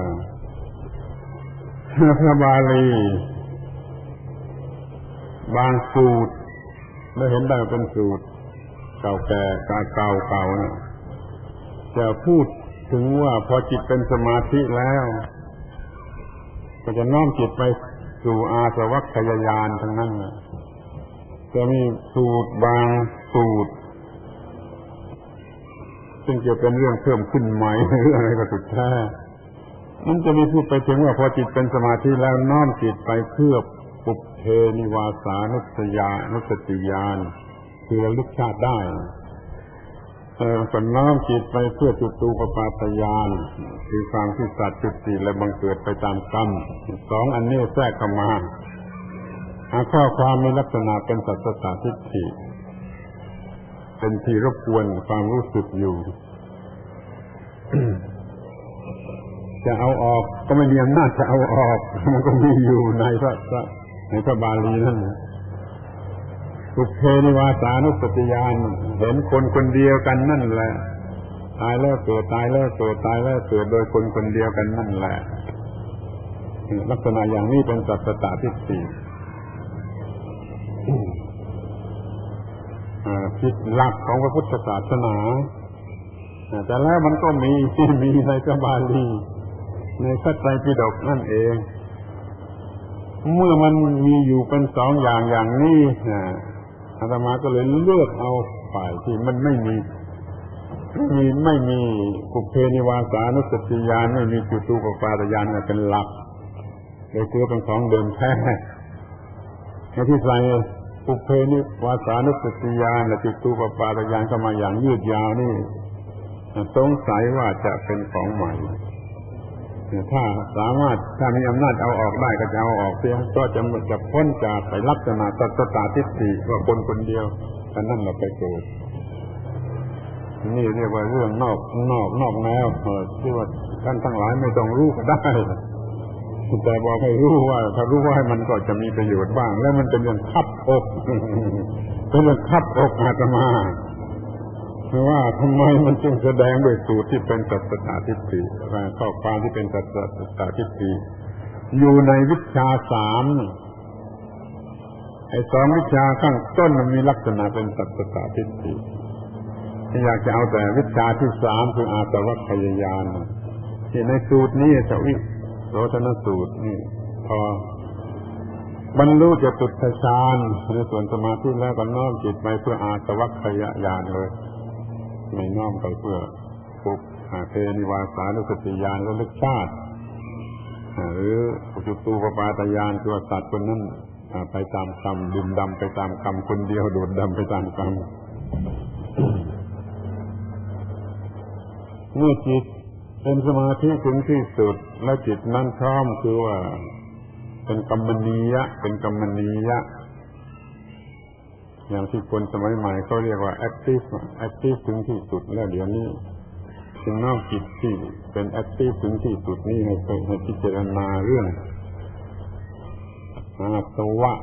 พระบาลีบางสูตรได้เห็นได้เป็นสูตรเก่าแก่เก่านะจะพูดถึงว่าพอจิตเป็นสมาธิแล้วก็จะน้อมจิตไปสู่อาสวัคคยญาณทั้งนั้นจะมีสูตรบางสูตรซึ่งจะเป็นเรื่องเพิ่มขึ้นใหม่หรืออะไรก็สุดแท้มันจะมีพูดไปถึงว่าพอจิตเป็นสมาธิแล้วน้อมจิตไปเพื่อปุพเพนิวาสานุสติญาณคือระลึกชาติได้ก็น้อมจิตไปเพื่อจุตูปปาตญาณคือความที่สัตว์จุติและบังเกิดไปตามกรรมสองอันนี้แทรกเข้ามาข้อความมีลักษณะเป็นสัตตทิฏฐิเป็นที่รบกวนความรู้สึกอยู่ จะเอาออกก็ไม่มีอำนาจจะเอาออกมันก็มีอยู่ในพระบาลีนั่นปุพเพนิวาสานุสติญาณเห็นคนเดียวกันนั่นแหละตายแล้วเกิดตายแล้วเกิดตายแล้วเกิดโดยคนเดียวกันนั่นแหละลักษณะอย่างนี้เป็นสัตตทิฏฐิผิดหลักของพระพุทธศาสนาแต่แล้วมันก็มีในพระบาลีในพระไตรปิฎกนั่นเองเมื่อมันมีอยู่เป็นสองอย่างนี้อาตมาก็เลยเลือกเอาฝ่ายที่มันไม่มีปุเพนิวาสานุสติญาณไม่มีจุตูปปาตญาณเป็นหลักเลยถือเป็นของเดิมแท้ในที่ใส่ปุเพนิวาสานุสติญาณและจุตูปปาตญาณเข้ามาอย่างยืดยาวนี่สงสัยว่าจะเป็นของใหม่ถ้าสามารถถ้ามีอำนาจเอาออกได้ก็จะเอาออกเสียก็จะพ้นจากไปลักษณะสัตตทิฏฐิว่าคนเดียวแต่นั่นเราไปเกิดนี่เรียกว่าเรื่องนอกแนวที่ว่าท่านทั้งหลายไม่ต้องรู้ก็ได้แต่บอกให้รู้ว่าถ้ารู้ว่ามันก็จะมีประโยชน์บ้างแล้วมันเป็นเรื่องคับอกเป็นเรื่องคับอกอาตมาคือว่าทำไมมันจึงแสดงโดยสูตรที่เป็นสัตตทิฏฐิข้อความที่เป็นสัตตทิฏฐิอยู่ในวิชา3ไอ้2วิชาข้างต้นมันมีลักษณะเป็นสัตตทิฏฐิอยากจะเอาแต่วิชาที่3คืออาสวัคคยญาณที่ในสูตรนี้จะวิโสธนสูตรนี่พอบรรลุจตุตถฌานในส่วนสมาธิแล้วก็น้อมจิตไปเพื่ออาสวัคคยญาณเลยไม่น้อมไปเพื่อปุเพนิวาสานุสติญาณระลึกชาติหรือจุตูปปาตญาณตัวสัตว์คนนั้นไปตามกรรมดื่มดำไปตามกรรมคนเดียวโดดดำไปตามกรรมเมื่อจิตเป็นสมาธิถึงที่สุดและจิตนั้นพร้อมคือว่าเป็นกัมมณียะอย่างที่คนสมัยใหม่เขาเรียกว่าแอคทีฟถึงที่สุดแล้วเดี๋ยวนี้จึงน้อมจิตที่เป็นแอคทีฟถึงที่สุดนี่ให้พิจารณาเรื่องอาสวะ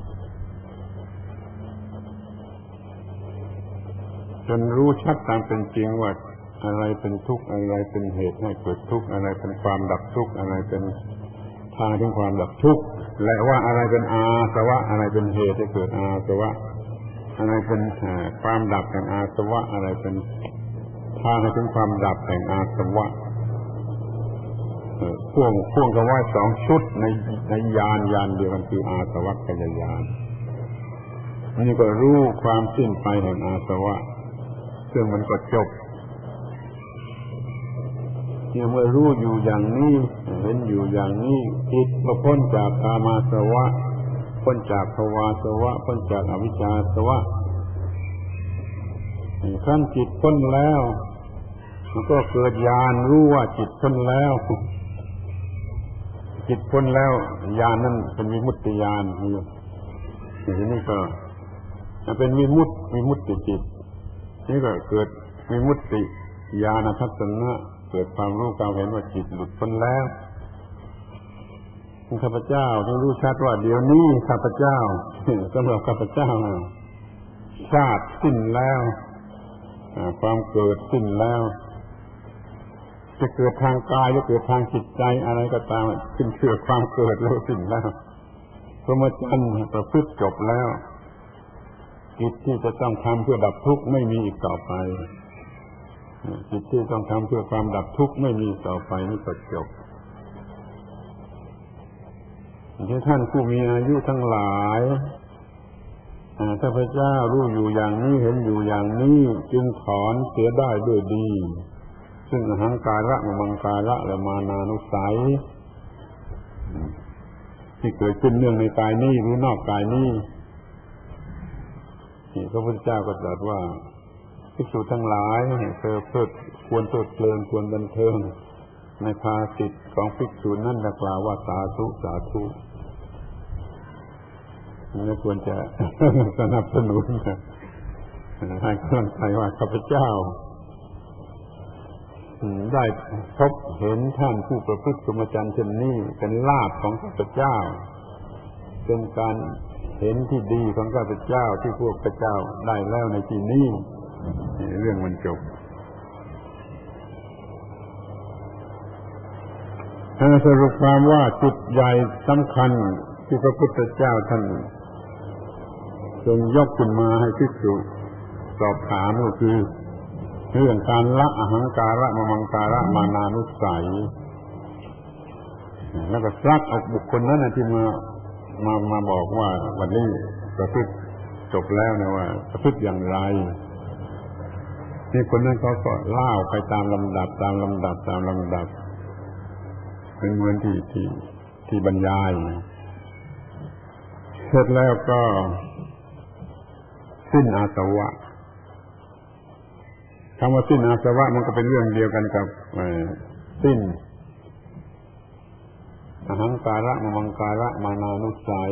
จนรู้ชัดตามเป็นจริงว่าอะไรเป็นทุกข์อะไรเป็นเหตุให้เกิดทุกข์อะไรเป็นความดับทุกข์อะไรเป็นทางถึงความดับทุกข์และว่าอะไรเป็นอาสวะอะไรเป็นเหตุให้เกิดอาสวะอะไรเป็นความดับแห่งอาสวะอะไรเป็นทางให้ถึงความดับแห่งอาสวะพ่วงกันไว้2ชุดในญาณเดียวกันคืออาสวัคคยญาณนี่ก็รู้ความสิ้นไปแห่งอาสวะซึ่งมันก็จบเมื่อรู้อยู่อย่างนี้เห็นอยู่อย่างนี้จิตก็พ้นจากกามาสวะพ้นจากภวาสวะพ้นจากอวิชชาสวะขั้นจิตพ้นแล้วมันก็เกิดญาณรู้ว่าจิตพ้นแล้วจิตพ้นแล้วญาณนั้นเป็นวิมุตติญาณทีนี้ก็เป็นวิมุตติจิตนี่ก็เกิดวิมุตติญาณทัศนะเกิดความรู้ความเห็นว่าจิตหลุดพ้นแล้วข้าพเจ้าต้องรู้ชัดว่าเดี๋ยวนี้ข้าพเจ้าสำหรับข้าพเจ้าชาติสิ้นแล้วความเกิดสิ้นแล้วจะเกิดทางกายจะเกิดทางจิตใจอะไรก็ตามสิ้นเชื่อความเกิดแล้วสิ้นแล้วพรหมจรรย์ประพฤติจบแล้วกิจที่จะต้องทำเพื่อดับทุกข์ไม่มีอีกต่อไปกิจที่ต้องทำเพื่อความดับทุกข์ไม่มีต่อไปนี่ก็จบที่ท่านผู้มีอายุทั้งหลายข้าพเจ้ารู้อยู่อย่างนี้เห็นอยู่อย่างนี้จึงถอนเสียได้ด้วยดีซึ่งอหังการะมังการะและมานานุสัยที่เกิดขึ้นเนื่องในกายนี้หรือนอกกายนี้นี่พระพุทธเจ้าก็ตรัสว่าภิกษุทั้งหลายเธอควรเพลิดเพลินควรบันเทิงในภาสิทธิ์ของภิกษุนั่นกล่าวว่าสาธุสาธุนี่ควรจะสนับสนุนให้กำลังใจว่าข้าพเจ้าได้พบเห็นท่านผู้ประพฤติพรหมจรรย์เช่นนี้เป็นลาภของข้าพเจ้าเป็นการเห็นที่ดีของข้าพเจ้าที่พวกข้าพเจ้าได้แล้วในที่นี้เรื่องมันจบสรุปความว่าจุดใหญ่สำคัญที่พระพุทธเจ้าท่านทรงยกขึ้นมาให้ภิกษุสอบถามก็คือเรื่องการละอหังการะมมังการะมานานุสัยแล้วก็ซักเอาบุคคลนั้นที่มาบอกว่าวันนี้ประพฤติจบแล้วนะว่าประพฤติอย่างไรนี่คนนั้นเขาก็เล่าไปตามลำดับเป็นเหมือนที่บรรยายเสร็จแล้วก็สิ้นอาสวะคำว่าสิ้นอาสวะมันก็เป็นเรื่องเดียวกันกับสิ้นอหังการะมมังการะมานานุสัย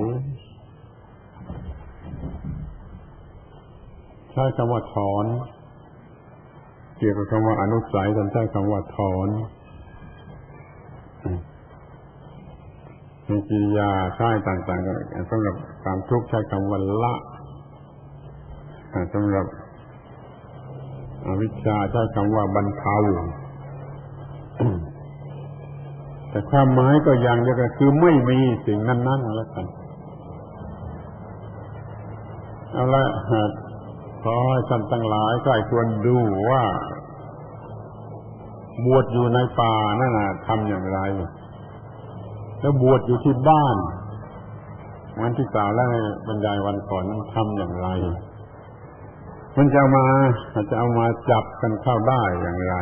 ใช้คำว่าถอนเกี่ยวกับคำว่าอนุสัยท่านใช้คำว่าถอนมีกิริยาใช้ต่างๆกันสำหรับความทุกข์ใช้คำว่าละสำหรับอวิชชาใช้คำว่าบรรเทาแต่ความหมายก็อย่างเดียวกันคือไม่มีสิ่งนั้นๆแล้วกันเอาละขอให้ท่านทั้งหลายใครควรดูว่าบวชอยู่ในป่านั่นน่ะทำอย่างไรแล้วบวชอยู่ที่บ้านวันที่กล่าวแล้วบรรยายวันก่อนนั้นทำอย่างไรมันจะเอามาจับกันเข้าได้อย่างไร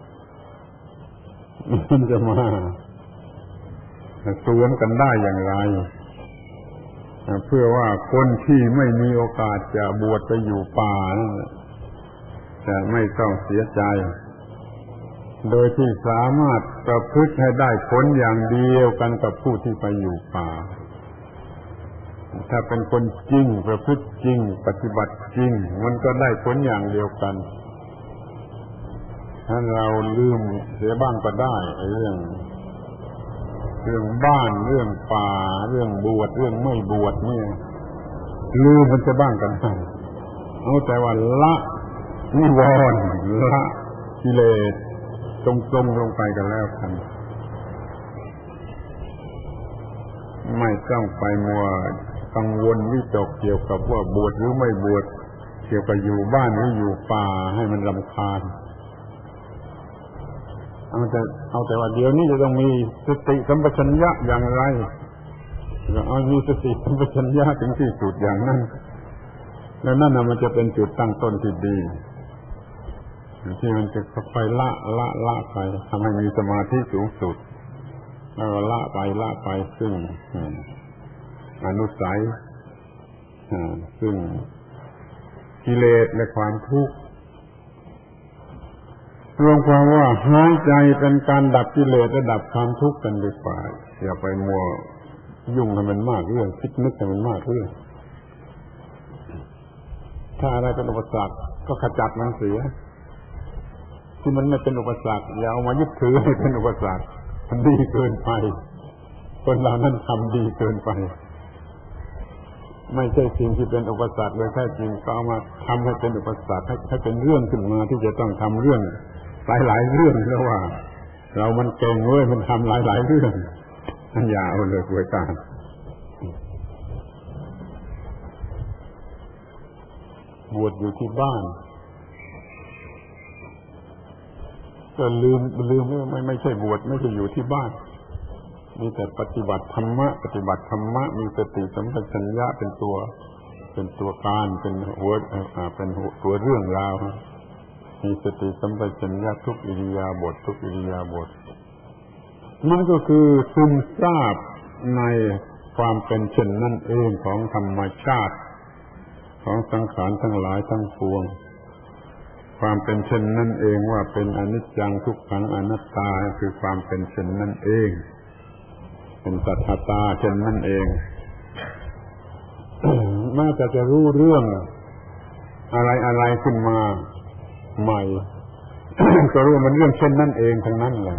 มันจะมาสวมกันได้อย่างไรเพื่อว่าคนที่ไม่มีโอกาสจะบวชไปอยู่ป่านั่นจะไม่ต้องเสียใจโดยที่สามารถประพฤติให้ได้ผลอย่างเดียวกันกับผู้ที่ไปอยู่ป่าถ้าเป็นคนจริงประพฤติจริงปฏิบัติจริงมันก็ได้ผลอย่างเดียวกันถ้าเราลืมเสียบ้างก็ได้เรื่องบ้านเรื่องป่าเรื่องบวชเรื่องไม่บวชนี่ลืมมันจะบ้างกันได้เอาแต่ว่าละนิวรณ์ละกิเลสตรงๆลงไปกันแล้วกันไม่ต้องไปมัวกังวลวิตกเกี่ยวกับว่าบวชหรือไม่บวชเกี่ยวกับอยู่บ้านหรืออยู่ป่าให้มันรำคาญเอาแต่ว่าเดี๋ยวนี้จะต้องมีสติสัมปชัญญะอย่างไรเอามีสติสัมปชัญญะถึงที่สุดอย่างนั้นแล้วนั่นมันจะเป็นจุดตั้งต้นที่ดีที่มันจะค่อยๆละไปทำให้มีสมาธิสูงสุดแล้วก็ละไปซึ่งอนุสัยซึ่งกิเลสและความทุกข์รวมความว่าหายใจเป็นการดับกิเลสและดับความทุกข์กันดีกว่าอย่าไปมัวยุ่งให้มันมากเรื่องคิดนึกให้มันมากเรื่องถ้าอะไรเป็นอุปสรรคก็ขจัดมันเสียที่มันไม่เป็นอุปสรรคอย่าเอามายึดถือให้เป็นอุปสรรคมันดีเกินไปคนเรานั้นทำดีเกินไปไม่ใช่สิ่งที่เป็นอุปสรรคเลยแท้จริงก็เอามาทำให้เป็นอุปสรรคให้เป็นเรื่องขึ้นมาที่จะต้องทำเรื่องหลายๆเรื่องแล้วว่าเรามันเก่งเว้ยมันทำหลายๆเรื่องนั่นอย่าเอาเลยป่วยตาบวชอยู่ที่บ้านก็ลืมไม่ใช่บวชไม่ใช่อยู่ที่บ้านมีแต่ปฏิบัติธรรมะมีสติสัมปชัญญะเป็นตัวการเป็นหัวตัวเรื่องราวมีสติสัมปชัญญะทุกอิริยาบถมันก็คือซึมซาบในความเป็นเช่นนั่นเองของธรรมชาติของสังขารทั้งหลายทั้งปวงความเป็นเช่นนั่นเองว่าเป็นอนิจจังทุกขังอนัตตาคือความเป็นเช่นนั่นเองเป็นสัทธตาเช่นนั่นเองน่าจะรู้เรื่องอะไรขึ้นมาใหม่ ก็รู้มันเรื่องเช่นนั่นเองทั้งนั้นแหละ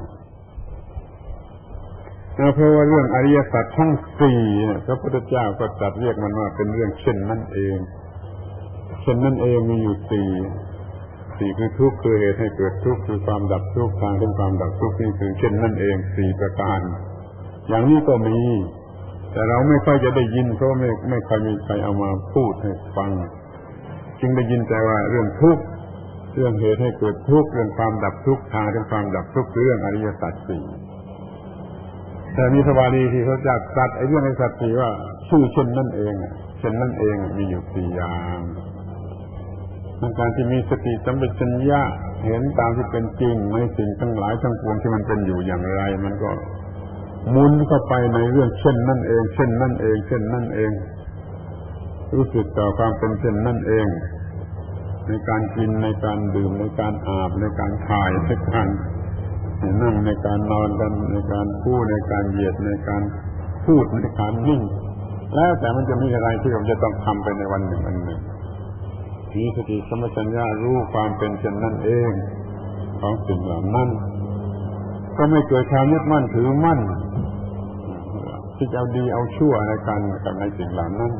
เพราะว่าเรื่องอริยสัจทั้งสี่พระพุทธเจ้าก็ตรัสเรียกมันว่าเป็นเรื่องเช่นนั่นเองเช่นนั่นเองมีอยู่สี่สี่คือทุกข์คือเหตุให้เกิดทุกข์คือความดับทุกข์ทางถึงความดับทุกข์นี่คือเช่นนั่นเองสี่ประการอย่างนี้ก็มีแต่เราไม่ค่อยจะได้ยินเพราะไม่ค่อยมีใครเอามาพูดให้ฟังจึงได้ยินแต่ว่าเรื่องทุกข์เรื่องเหตุให้เกิดทุกข์เรื่องความดับทุกข์ทางถึงความดับทุกข์เรื่องอริยสัจสี่แต่มีพระบาลีที่เขาจัดสัตว์ไอ้เรื่องอริยสัจสี่ว่าชื่อเช่นนั่นเองเช่นนั่นเองมีอยู่สี่อย่างการที่มีสติสัมปชัญญะเห็นตามที่เป็นจริงในสิ่งทั้งหลายทั้งปวงที่มันเป็นอยู่อย่างไรมันก็หมุนเข้าไปในเรื่องเช่นนั่นเองเช่นนั่นเองเช่นนั่นเองรู้สึกต่อความเป็นเช่นนั่นเองในการกินในการดื่มในการอาบในการถ่ายในการนั่งในการนอนกันในการพูดในการเหยียดในการพูดในการนิ่งแล้วแต่มันจะมีอะไรที่เราจะต้องทำไปในวันหนึ่งอันหนึ่งมีสติสัมปชัญญะรู้ความเป็นเช่นนั้นเองของสิ่งเหล่านั้นก็ไม่เกิดความยึดมั่นถือมั่นที่จะเอาดีเอาชั่วในการกับในสิ่งเหล่านั้น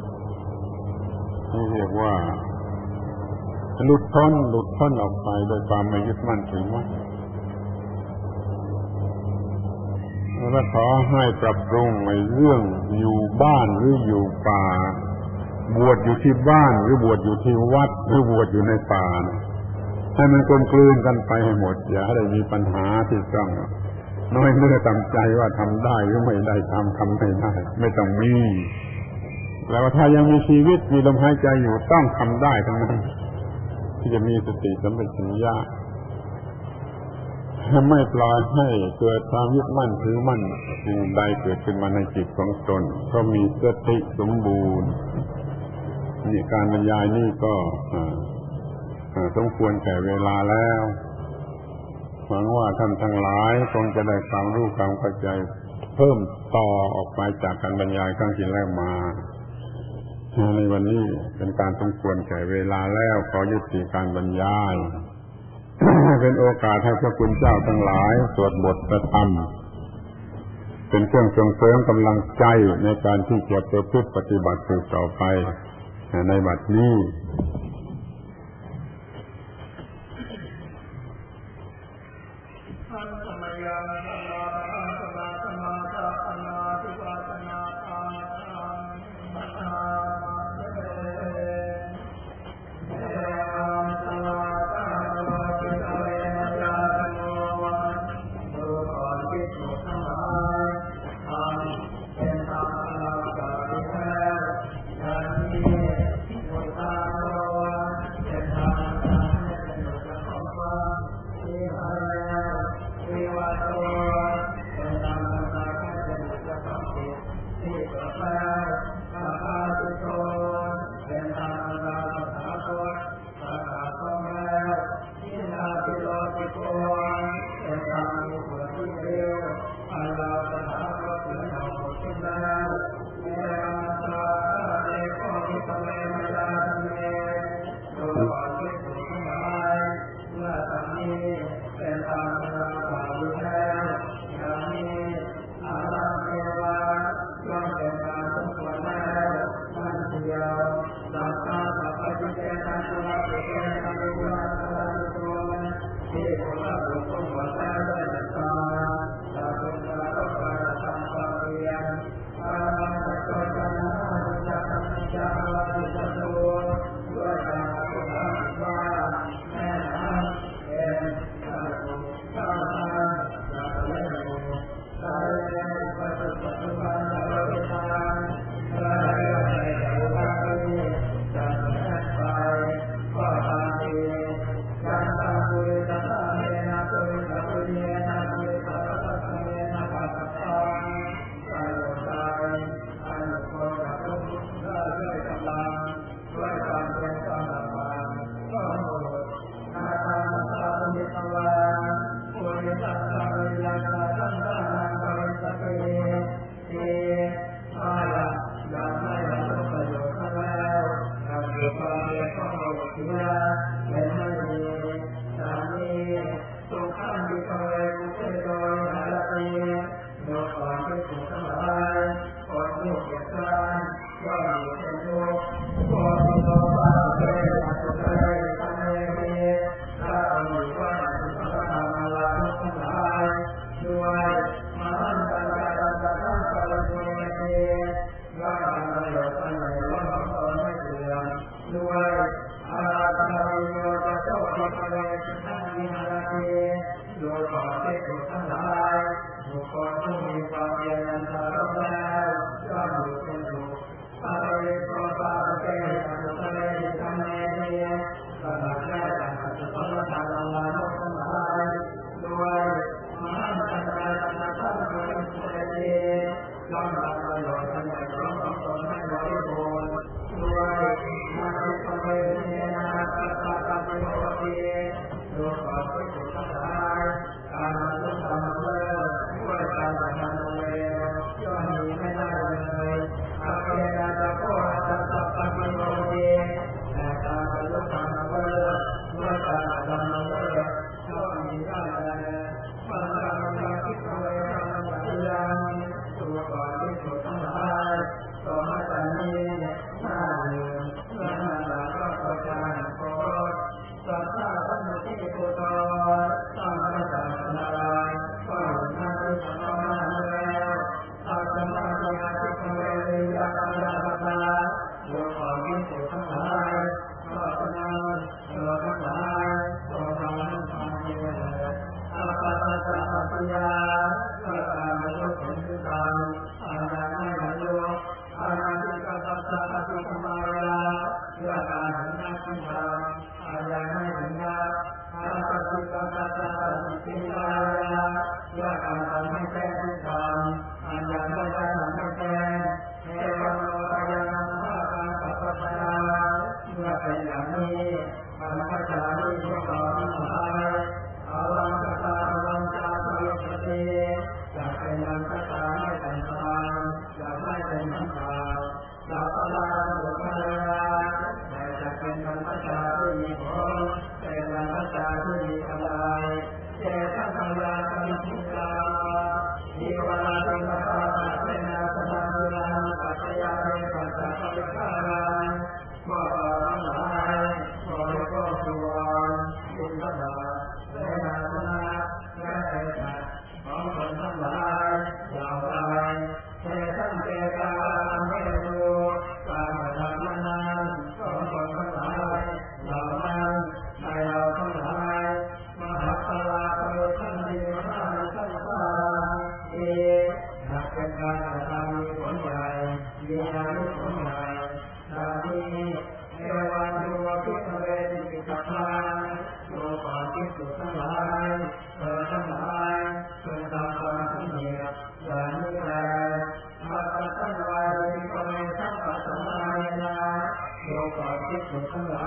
นี่เรียกว่าหลุดพ้นออกไปโดยความไม่ยึดมั่นถือมั่นแล้วขอให้ปรับปรุงในเรื่องอยู่บ้านหรืออยู่ป่าบวชอยู่ที่บ้านหรือบวชอยู่ที่วัดหรือบวชอยู่ในป่าให้มันกลมกลืนกันไปให้หมดอย่าให้ได้มีปัญหาที่ต้องน้อยเมื่อตั้งใจว่าทำได้หรือไม่ได้ทำไม่ได้ไม่ต้องมีแล้วถ้ายังมีชีวิตมีลมหายใจอยู่ต้องทำได้ทั้งนั้นที่จะมีสติสัมปชัญญะไม่ปล่อยให้เกิดความยึดมั่นถือมั่นสิ่งใดเกิดขึ้นมาในจิตของตนก็มีสติสมบูรณ์นี่การบรรยายนี่ก็สมควรแก่เวลาแล้วหวังว่าท่านทั้งหลายคงจะได้ความรู้ความเข้าใจเพิ่มต่อออกไปจากการบรรยายครั้งที่แล้วมาในวันนี้เป็นการสมควรแก่เวลาแล้วขอยุติการบรรยาย เป็นโอกาสให้พระคุณเจ้าทั้งหลายสวดบทพระธรรมเป็นเครื่องส่งเสริมกำลังใจในการที่จะประพฤติปฏิบัติต่อไปในบัดนี้เป็นย่อมทำประโยชน์อันใหญ่หลวงของตนให้บริบูรณ์ด้วยมาตุปเวเนนะสัพพะปะโยติด้วยความที่สุดทั้งหลายการบรรลุธรรมเลิศด้วยการกระทำเลวย่อมมีไม่ได้เลยอาเกณะโพธิสัพพะปะโยติแต่การบรรลุธรรมเลิศด้วยการกระทำเลิศย่อมมีได้เลยปัญญาทิพเวนะปัญญาตัวก่อนที่สุดทั้งหลายต่อมาจากนี้หน้าหนึ่งเมื่อนาลาก็ประการโพธิสัพพะธรรมที่ปุตตะธรรมะศาสนาก็หน้าที่สองมาแล้วอาตมาญาติภเวริยาอาราภะตัวก่อนที่สุดทั้งหลายก็นั้นตัวทั้งหลายตัวธรรมะธรรมนี้อาปาตะปัญญาก็การบรรลุผลคือการอาณาไม่บรรลุอาณาติกาตัสสะอภิธรรมายาเพื่อการหันหน้าขึ้นทางอาญาไม่หันหน้าอาณาติกาตัสสะอภิธรรมายาเพื่อการทำให้แจ้งขึ้นทางอาญาไม่ได้ทำให้แจ้งเทวโลกายานังภาคังปัปปะนาเมื่อเป็นอย่างนี้บรรพชาลีพวกเราทั้งหลายอาวังคตาอาวังจาภยุปติจะเป็นบรรพชาไม่แต่งงานจะไม่เป็นหญิงสาวจะพลาบุตรภรรยาแต่จะเป็นบรรพชาที่มีผลเป็นบรรพชาที่มีกำไรเจตสังวาสมิทุกานิวาติมะปะเสนาสนังลาปัจจยาเรปัสสะปะคารังพวกเราทั้งหลายบริโภคสุวรรณบุญทั้งหลายเสนาสนะและเศษของคนทั้งหลายอย่างไรเทสังเจกาเมตุการกระทำนั้นของคนทั้งหลายเหล่านั้นในเราทั้งหลายมหาภลาภโยทันติมหาสังฆาหากเป็นการกระทำมีผลใหญ่มีอานิสงส์ใหญ่ดังนี้เอวันโยภิกขเวติปิตตาโยก่อนที่สุดทั้งหลายเธอทั้งหลายพึงทำความสำเนียกอย่างนี้แลมาตัสสะวาริภเวสัพพะสัมมาเนนะโยก่อนที่สุดทั้งหลา